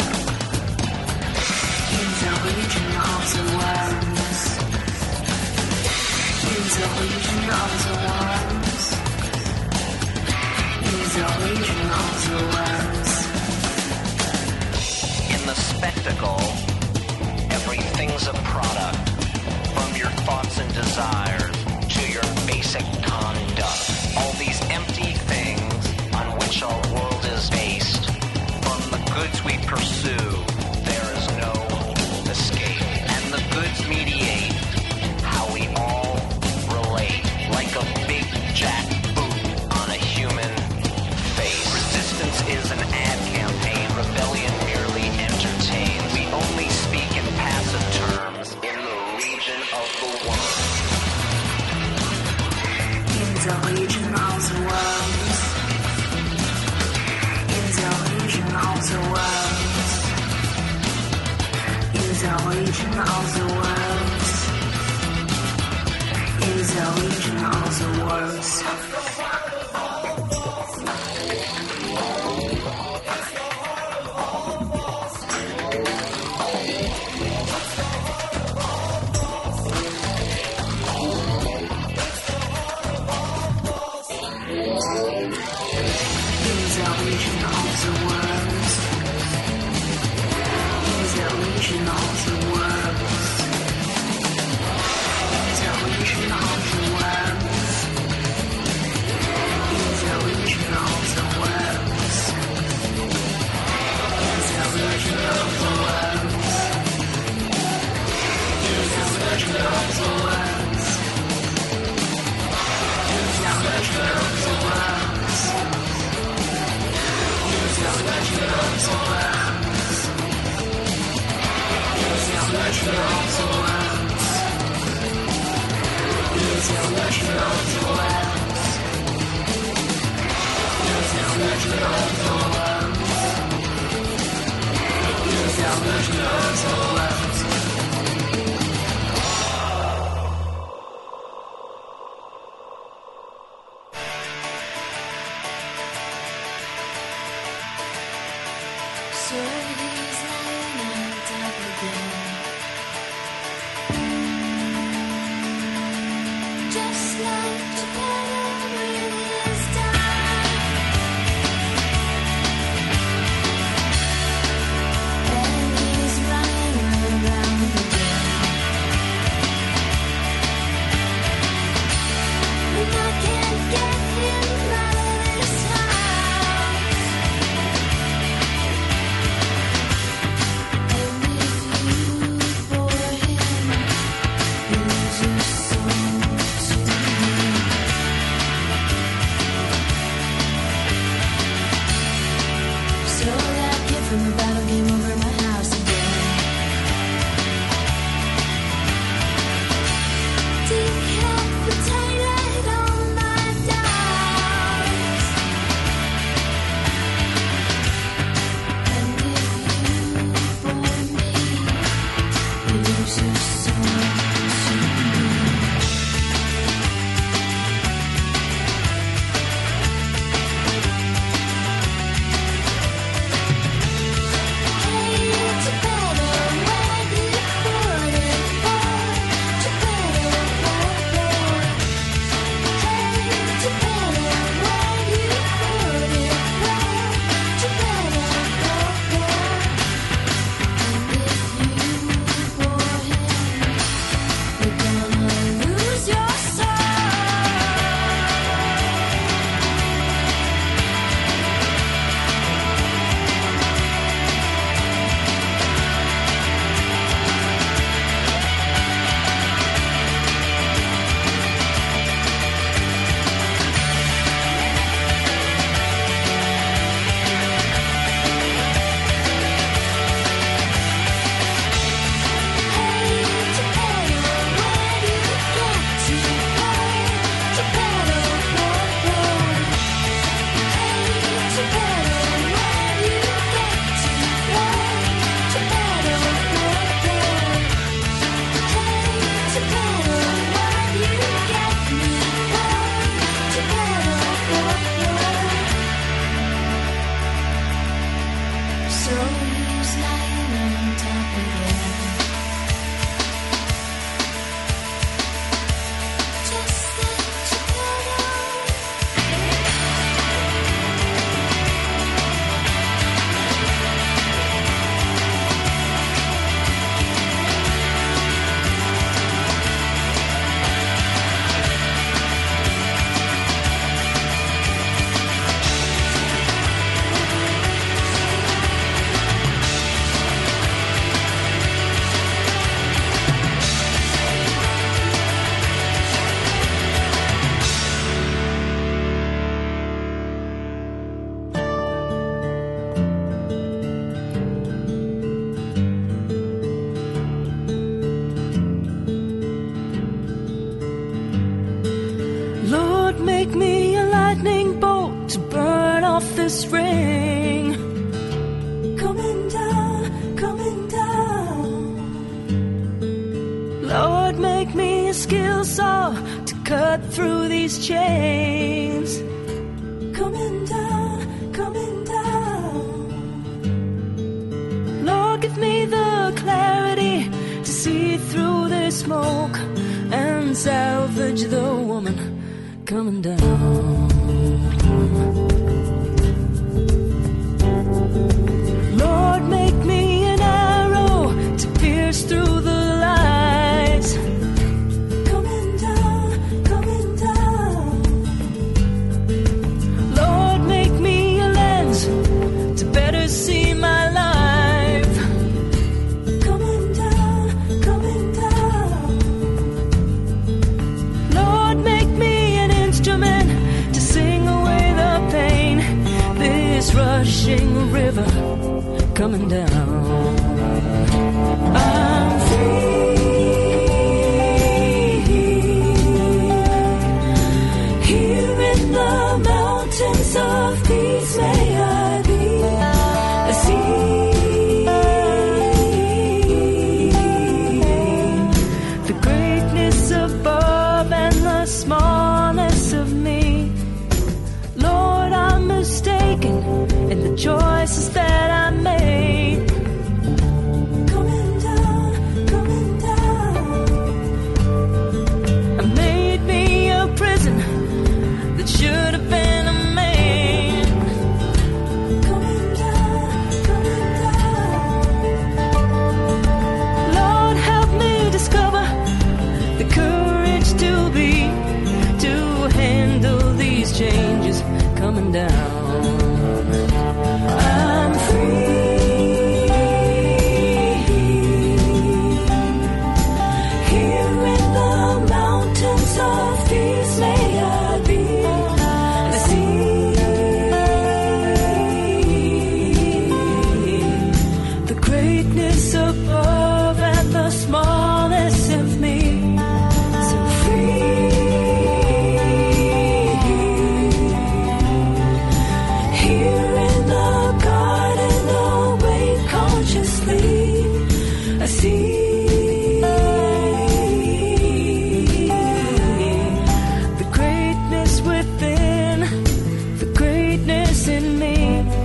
In the region of the world. In the region of the world. In the region of the world. In the spectacle, everything's a product, from your thoughts and desires to your basic conduct. All these empty things on which our world is based, from the goods we pursue, there is no escape. And the goods mediate how we all relate, like a big jackboot on a human face. Resistance is an ad campaign, rebellion merely entertains. We only speak in passive terms in the region of the one. In the region of the world. In the region of the world. In the region of the world. In the region of the world. So he's lying on top again. Just like Geppetto with his dime. And he's running around again. And I can't get him out of this house. And if you bore him, lose your soul to me. So that kid from the battle came over my house again. Decapitated all my doubts. And if you bore me, you lose your soul to me. Hey, Geppetto, where you put it, boy? Geppetto, where you put it, boy? off this ring. Coming down, coming down. Lord, make me a skill saw to cut through these chains. Coming down, coming down. Lord, give me the clarity to see through the smoke and salvage the woman coming down. Lord, make me an arrow to pierce through the lies. Coming down, coming down. Lord, make me a lens to better see my life. Coming down, coming down. Lord, make me an instrument to sing away the pain. This rushing river coming down. I'm free. Here in the mountains of peace may I be. I see the greatness above and the smallness of me. Lord, I'm mistaken in the choices that I made. Coming down, coming down. I made me a prison that should have been a man. Coming down, coming down. Lord, help me discover the courage to be, to handle these changes coming down. I'm free. Here in the mountains of peace may I be. I see the greatness above and the smallness of me. So free. Here in the garden, awake consciously, I see the greatness within, the greatness in me.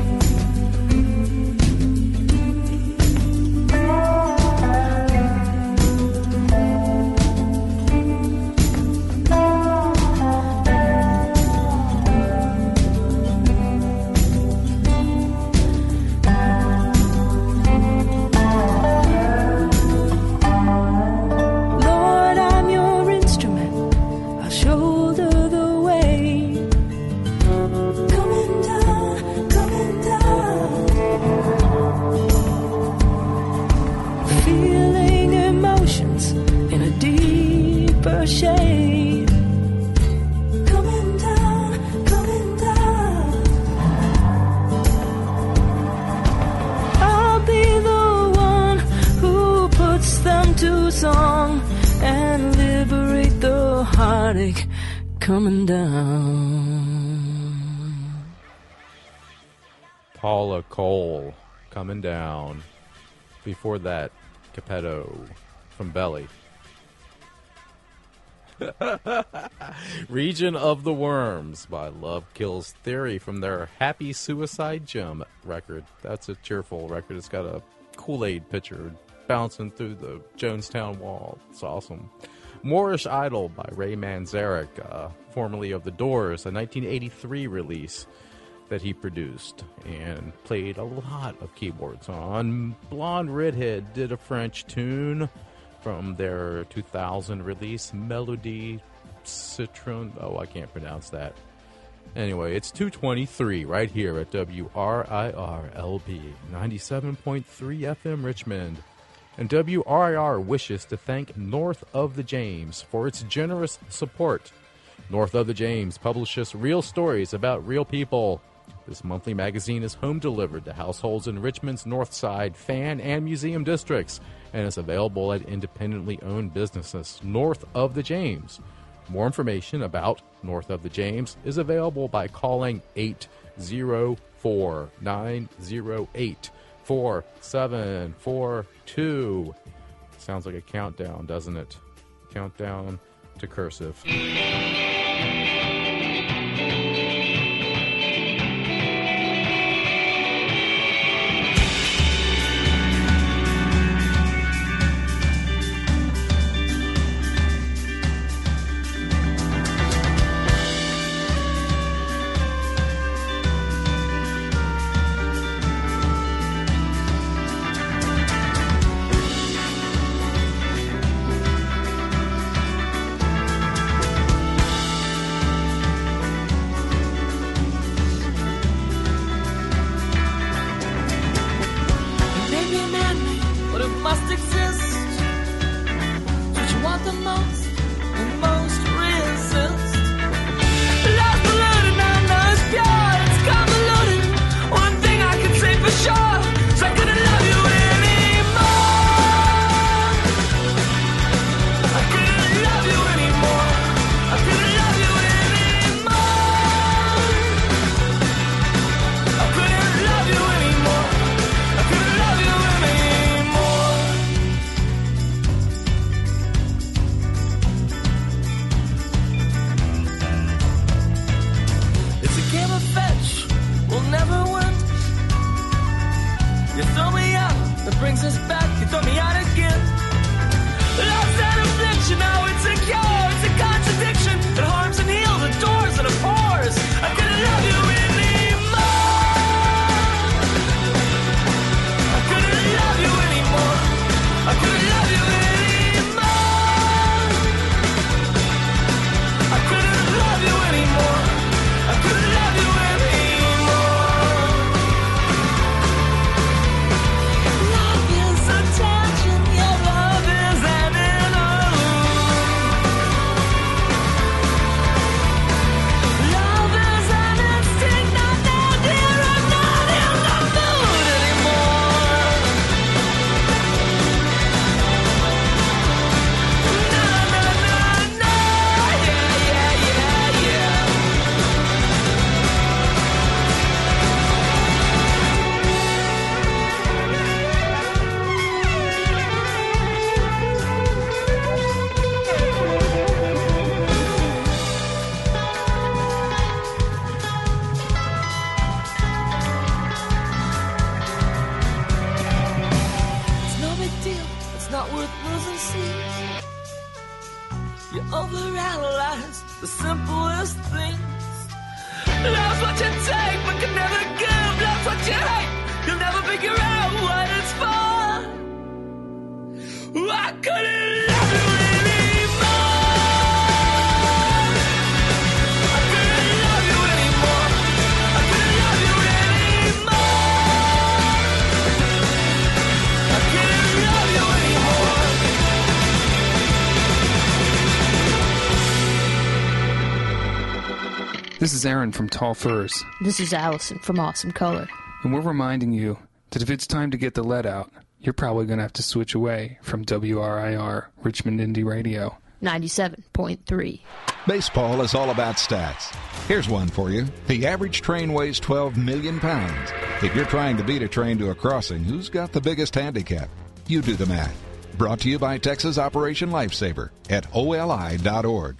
Lord, I'm your instrument. I'll shoulder the weight. Coming down, coming down. Feeling emotions in a deeper shade. Coming down, coming down. I'll be the one who puts them to song and liberate the heartache coming down. Paula Cole coming down. Before that, Capetto from Belly. Region of the Worms by Love Kills Theory from their Happy Suicide Gym record. That's a cheerful record. It's got a Kool-Aid pitcher bouncing through the Jonestown wall. It's awesome. Moorish Idol by Ray Manzarek, formerly of The Doors, a 1983 release that he produced and played a lot of keyboards on. Blonde Redhead did a French tune from their 2000 release, Melody Citron. Oh, I can't pronounce that. Anyway, it's 2:23 right here at WRIR-LP 97.3 FM Richmond. And WRIR wishes to thank North of the James for its generous support. North of the James publishes real stories about real people. This monthly magazine is home delivered to households in Richmond's North Side, Fan, and Museum districts, and is available at independently owned businesses north of the James. More information about North of the James is available by calling 804-908-4742. Sounds like a countdown, doesn't it? Countdown to cursive. It may be man-made, but it must exist. It's what you want the most and most resist. Love's polluted, now love's pure. It's convoluted. One thing I can say for sure is I couldn't love you anymore. I couldn't love you anymore. I couldn't love you anymore. I couldn't love you anymore. I couldn't love you anymore. It's a game of fetch, we'll never win. You throw me out, that brings us back. You throw me out again. Love's an affliction, now it's a cure. It's a contradiction that harms and heals, adores and abhors. I couldn't love you anymore. I couldn't love you anymore. I couldn't love you anymore. I couldn't love you anymore. I couldn't love you anymore. Love is attention, your love is an interlude. Love is an instinct, not now, dear, I'm not in the mood anymore. Na na na na, yeah yeah yeah yeah. It's no big deal, it's not worth losing sleep. You overanalyze the simplest things. Love's what you take but can never give. Love's what you hate, you'll never figure out what it's for. I couldn't love you anymore. I couldn't love you anymore. I couldn't love you anymore. I couldn't love you anymore. This is Aaron from Tall Furs, This is Allison from Awesome Color. and we're reminding you that if it's time to get the lead out, you're probably going to have to switch away from WRIR, Richmond Indie Radio. 97.3. Baseball is all about stats. Here's one for you. The average train weighs 12 million pounds. If you're trying to beat a train to a crossing, who's got the biggest handicap? You do the math. Brought to you by Texas Operation Lifesaver at oli.org.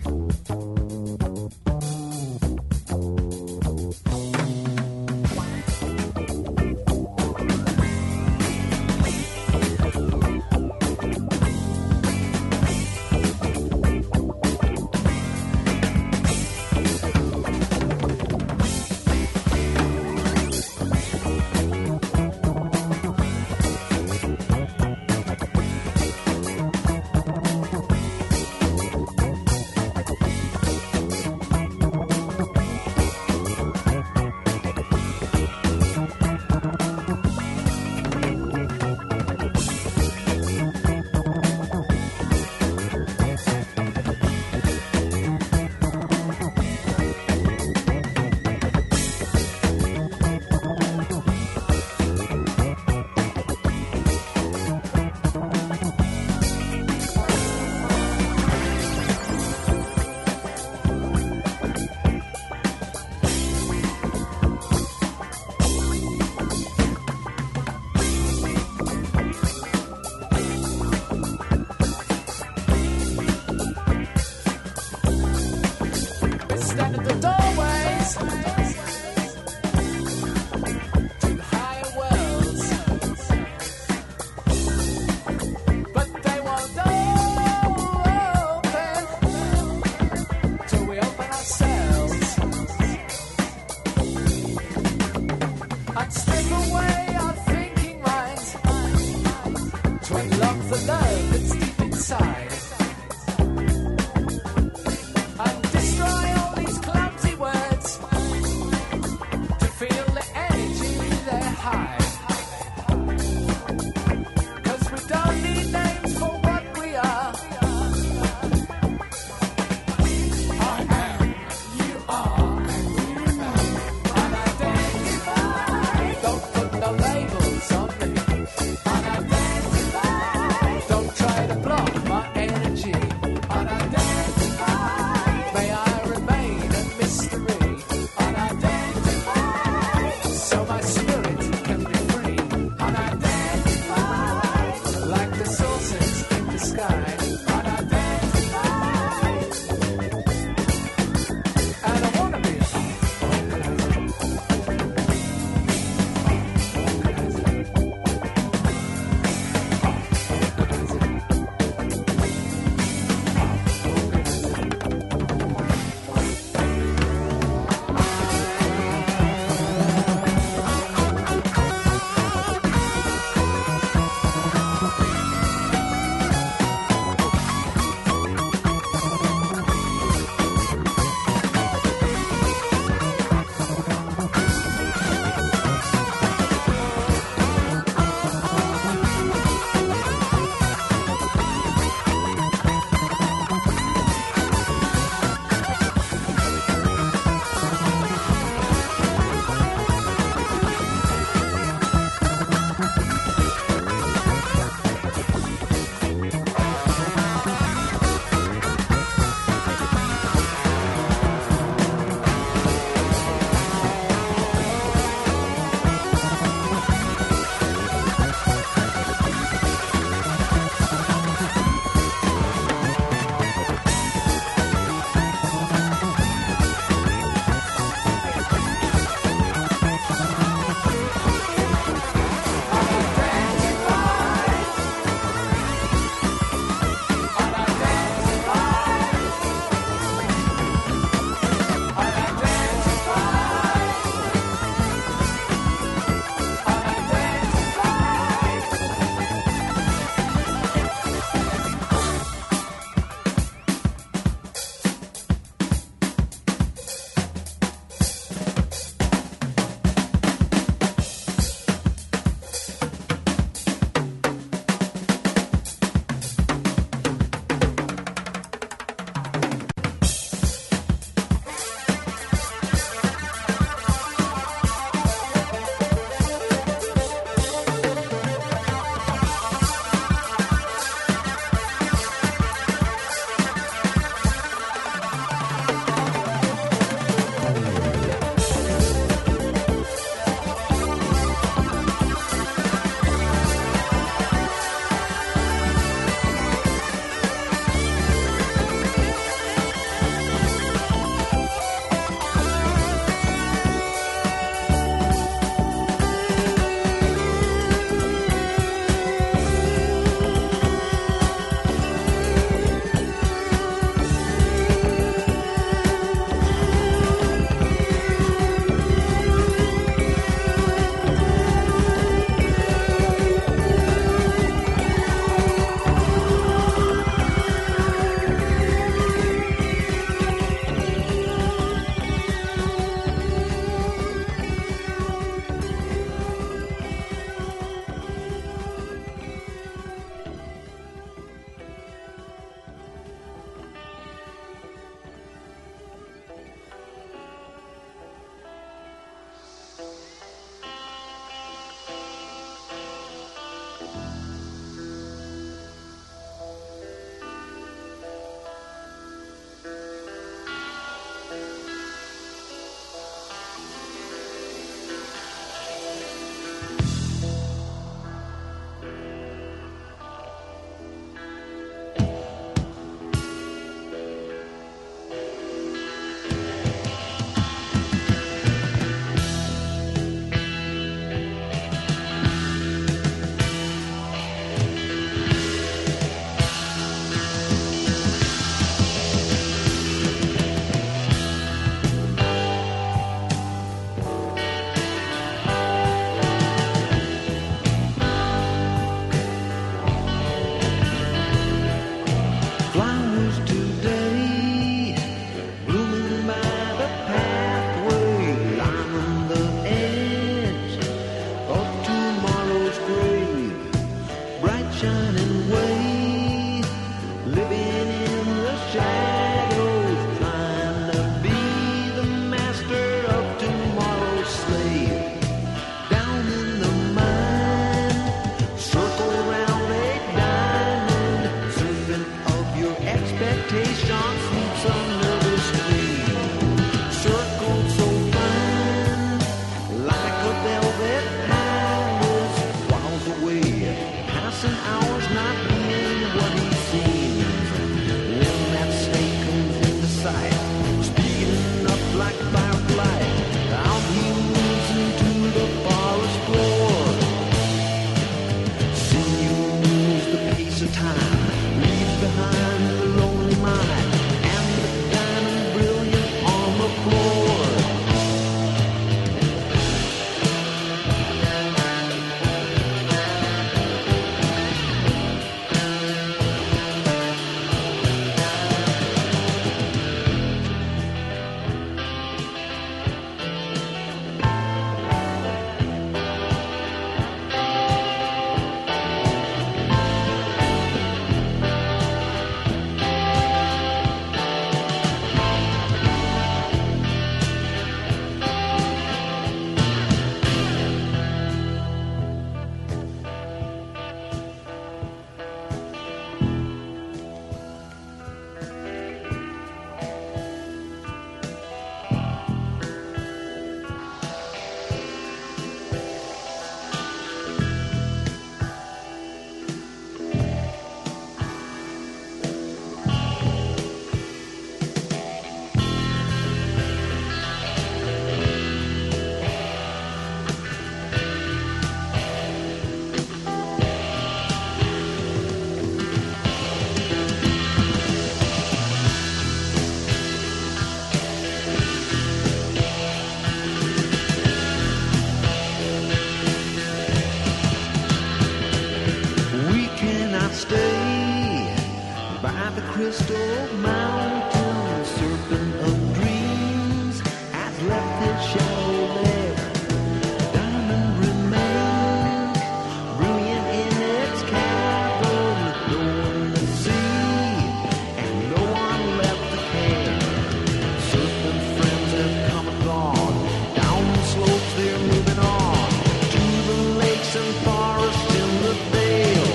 by the crystal mountain, serpent of dreams has left his shadow there. Diamond remains, brilliant in its cavern, with no one to see and no one left to care. Serpent friends have come and gone, down the slopes they're moving on, to the lakes and forests in the vale.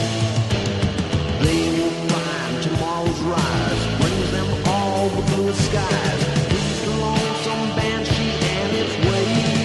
They will find tomorrow's rise brings them all the bluest skies. Brings the lonesome banshee and its wail.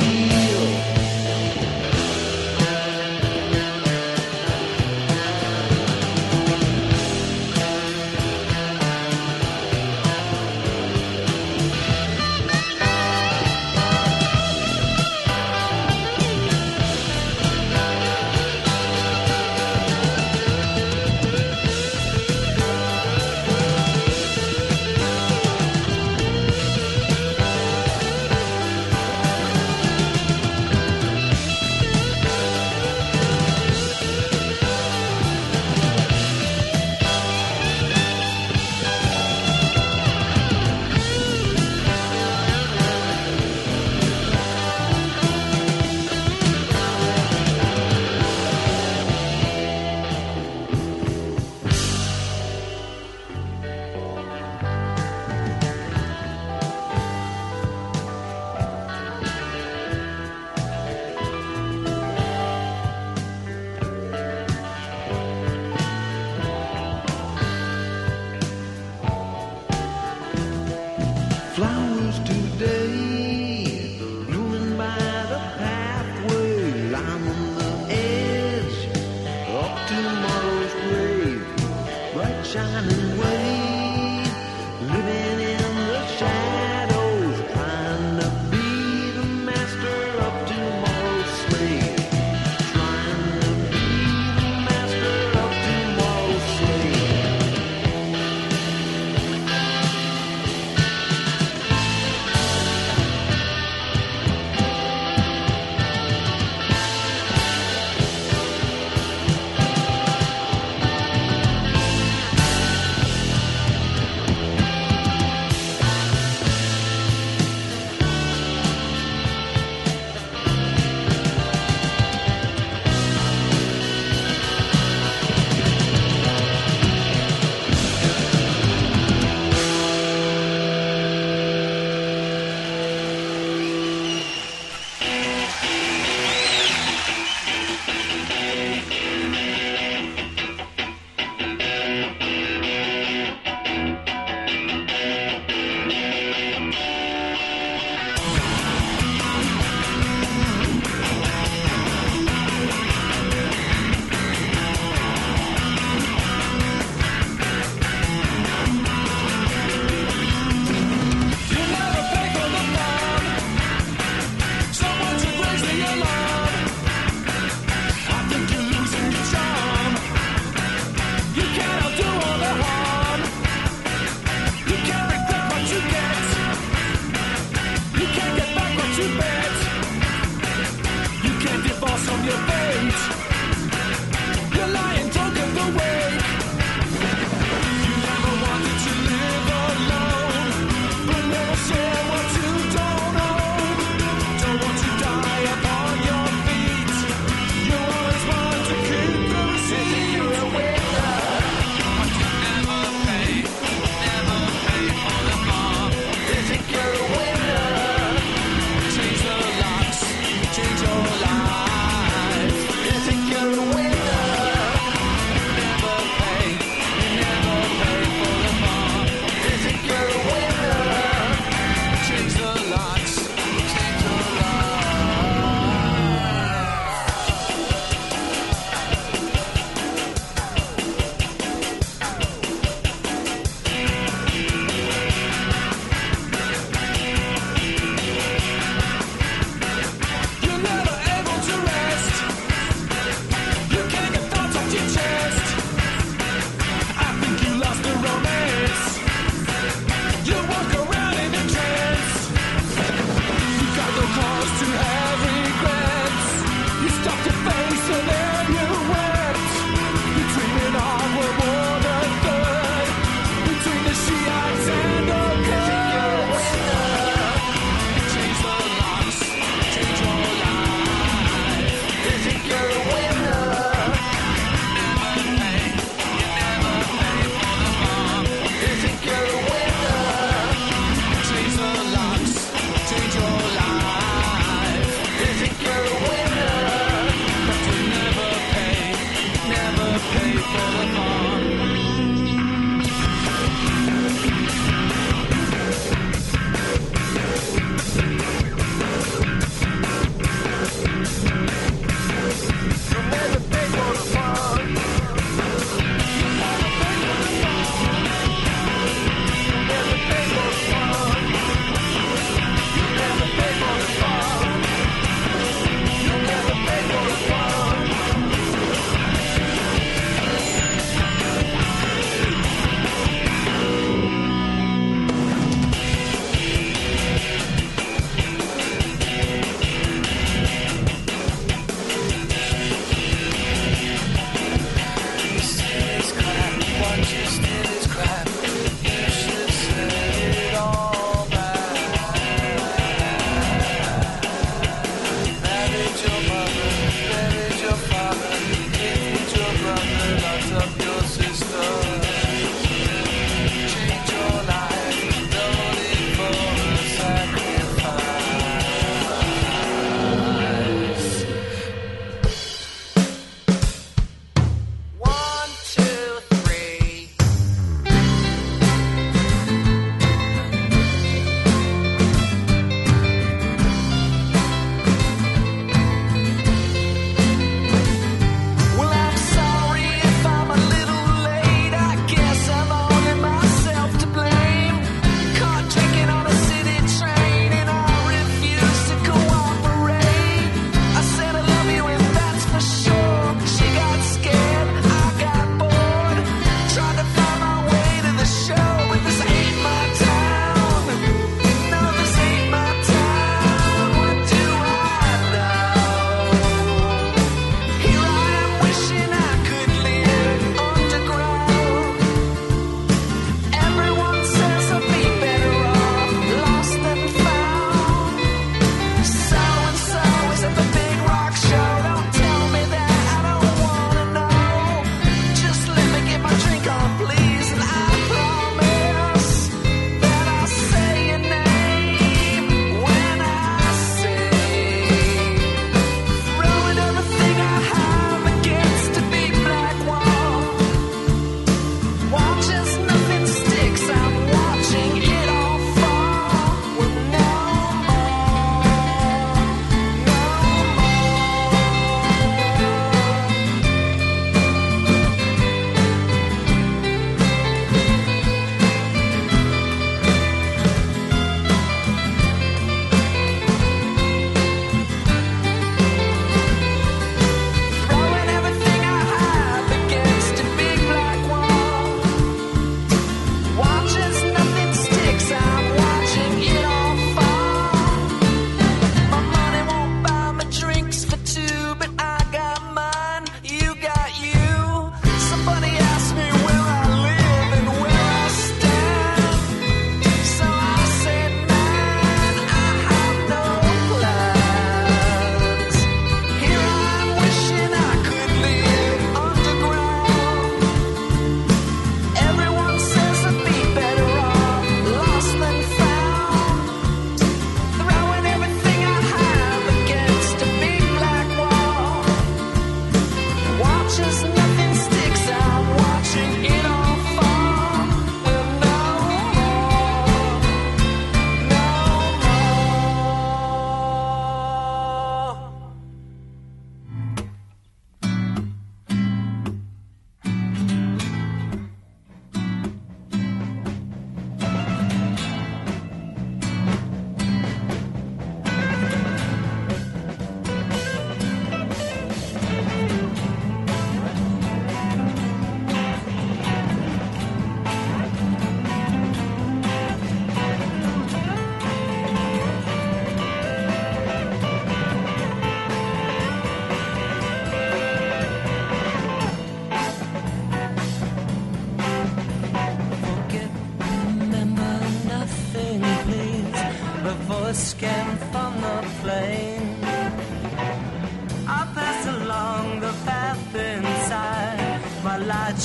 Flowers today, blooming by the pathway, lying on the edge of tomorrow's grave. Bright shining way, living in the shadows, trying to be the master of tomorrow's slave. Trying to be the master of tomorrow's slave.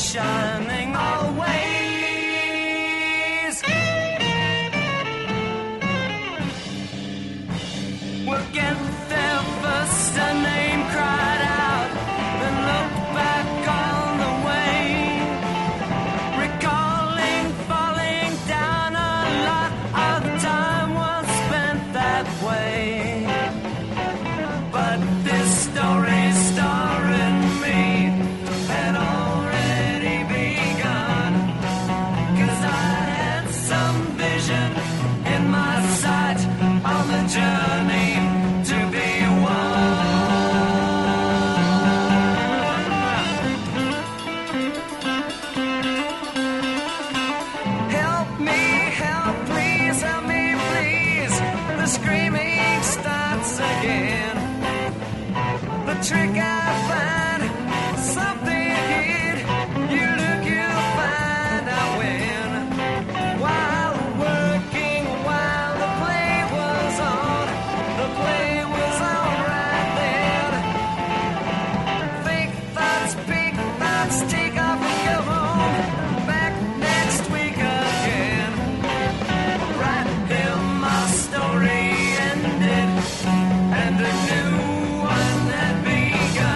shining always. We'll get there first, a name cried out, and look back on the way, recalling falling down. A lot of time was spent that way, but this story starring me had already begun, 'cause I had some vision in my sight on the journey to be help me, please. The screaming starts again. The trick I find, something hid. You look, you find I win. While working, while the play was on right then. Fake thoughts, big thoughts, take off and go home. Back next week again. Right here my story ended, and a new one had begun.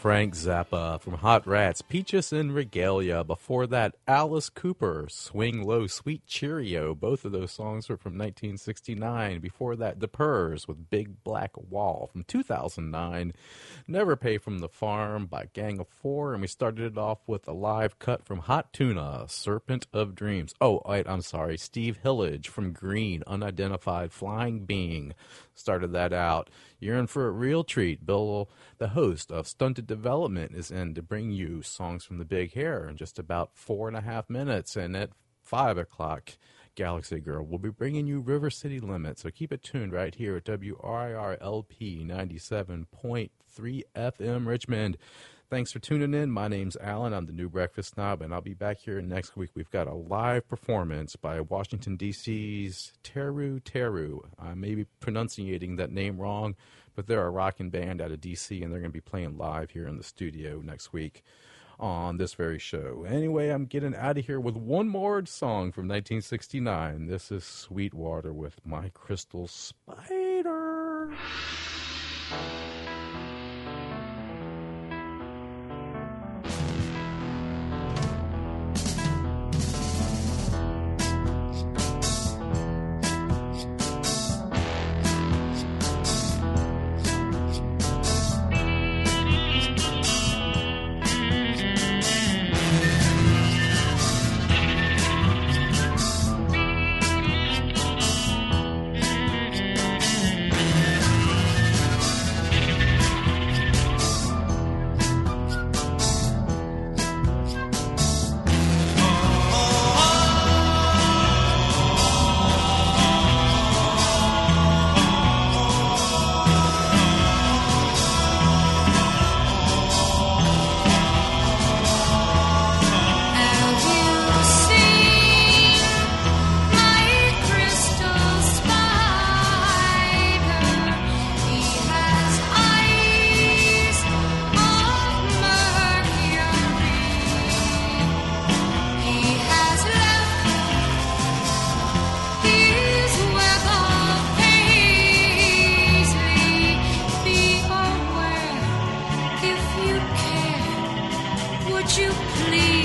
Frank Zappa from Hot Rats, Peaches and Regalia. Before that, Alice Cooper, Swing Low, Sweet Cheerio. Both of those songs are from 1969. Before that, The Purrs with Big Black Wall from 2009. Never Pay from the Farm by Gang of Four. And we started it off with a live cut from Hot Tuna, Serpent of Dreams. Oh, wait, I'm sorry. Steve Hillage from Green, Unidentified Flying Being. Started that out. You're in for a real treat. Bill, the host of Stunted Development, is in to bring you songs from the Big Hair in just about 4.5 minutes. And at 5 o'clock, Galaxy Girl will be bringing you River City Limit. So keep it tuned right here at WRIR-LP 97.3 FM Richmond. Thanks for tuning in. My name's Alan. I'm the New Breakfast Snob, and I'll be back here next week. We've got a live performance by Washington, D.C.'s Teru Teru. I may be pronunciating that name wrong, but they're a rockin' band out of D.C., and they're going to be playing live here in the studio next week on this very show. Anyway, I'm getting out of here with one more song from 1969. This is Sweetwater with My Crystal Spider. Would you please?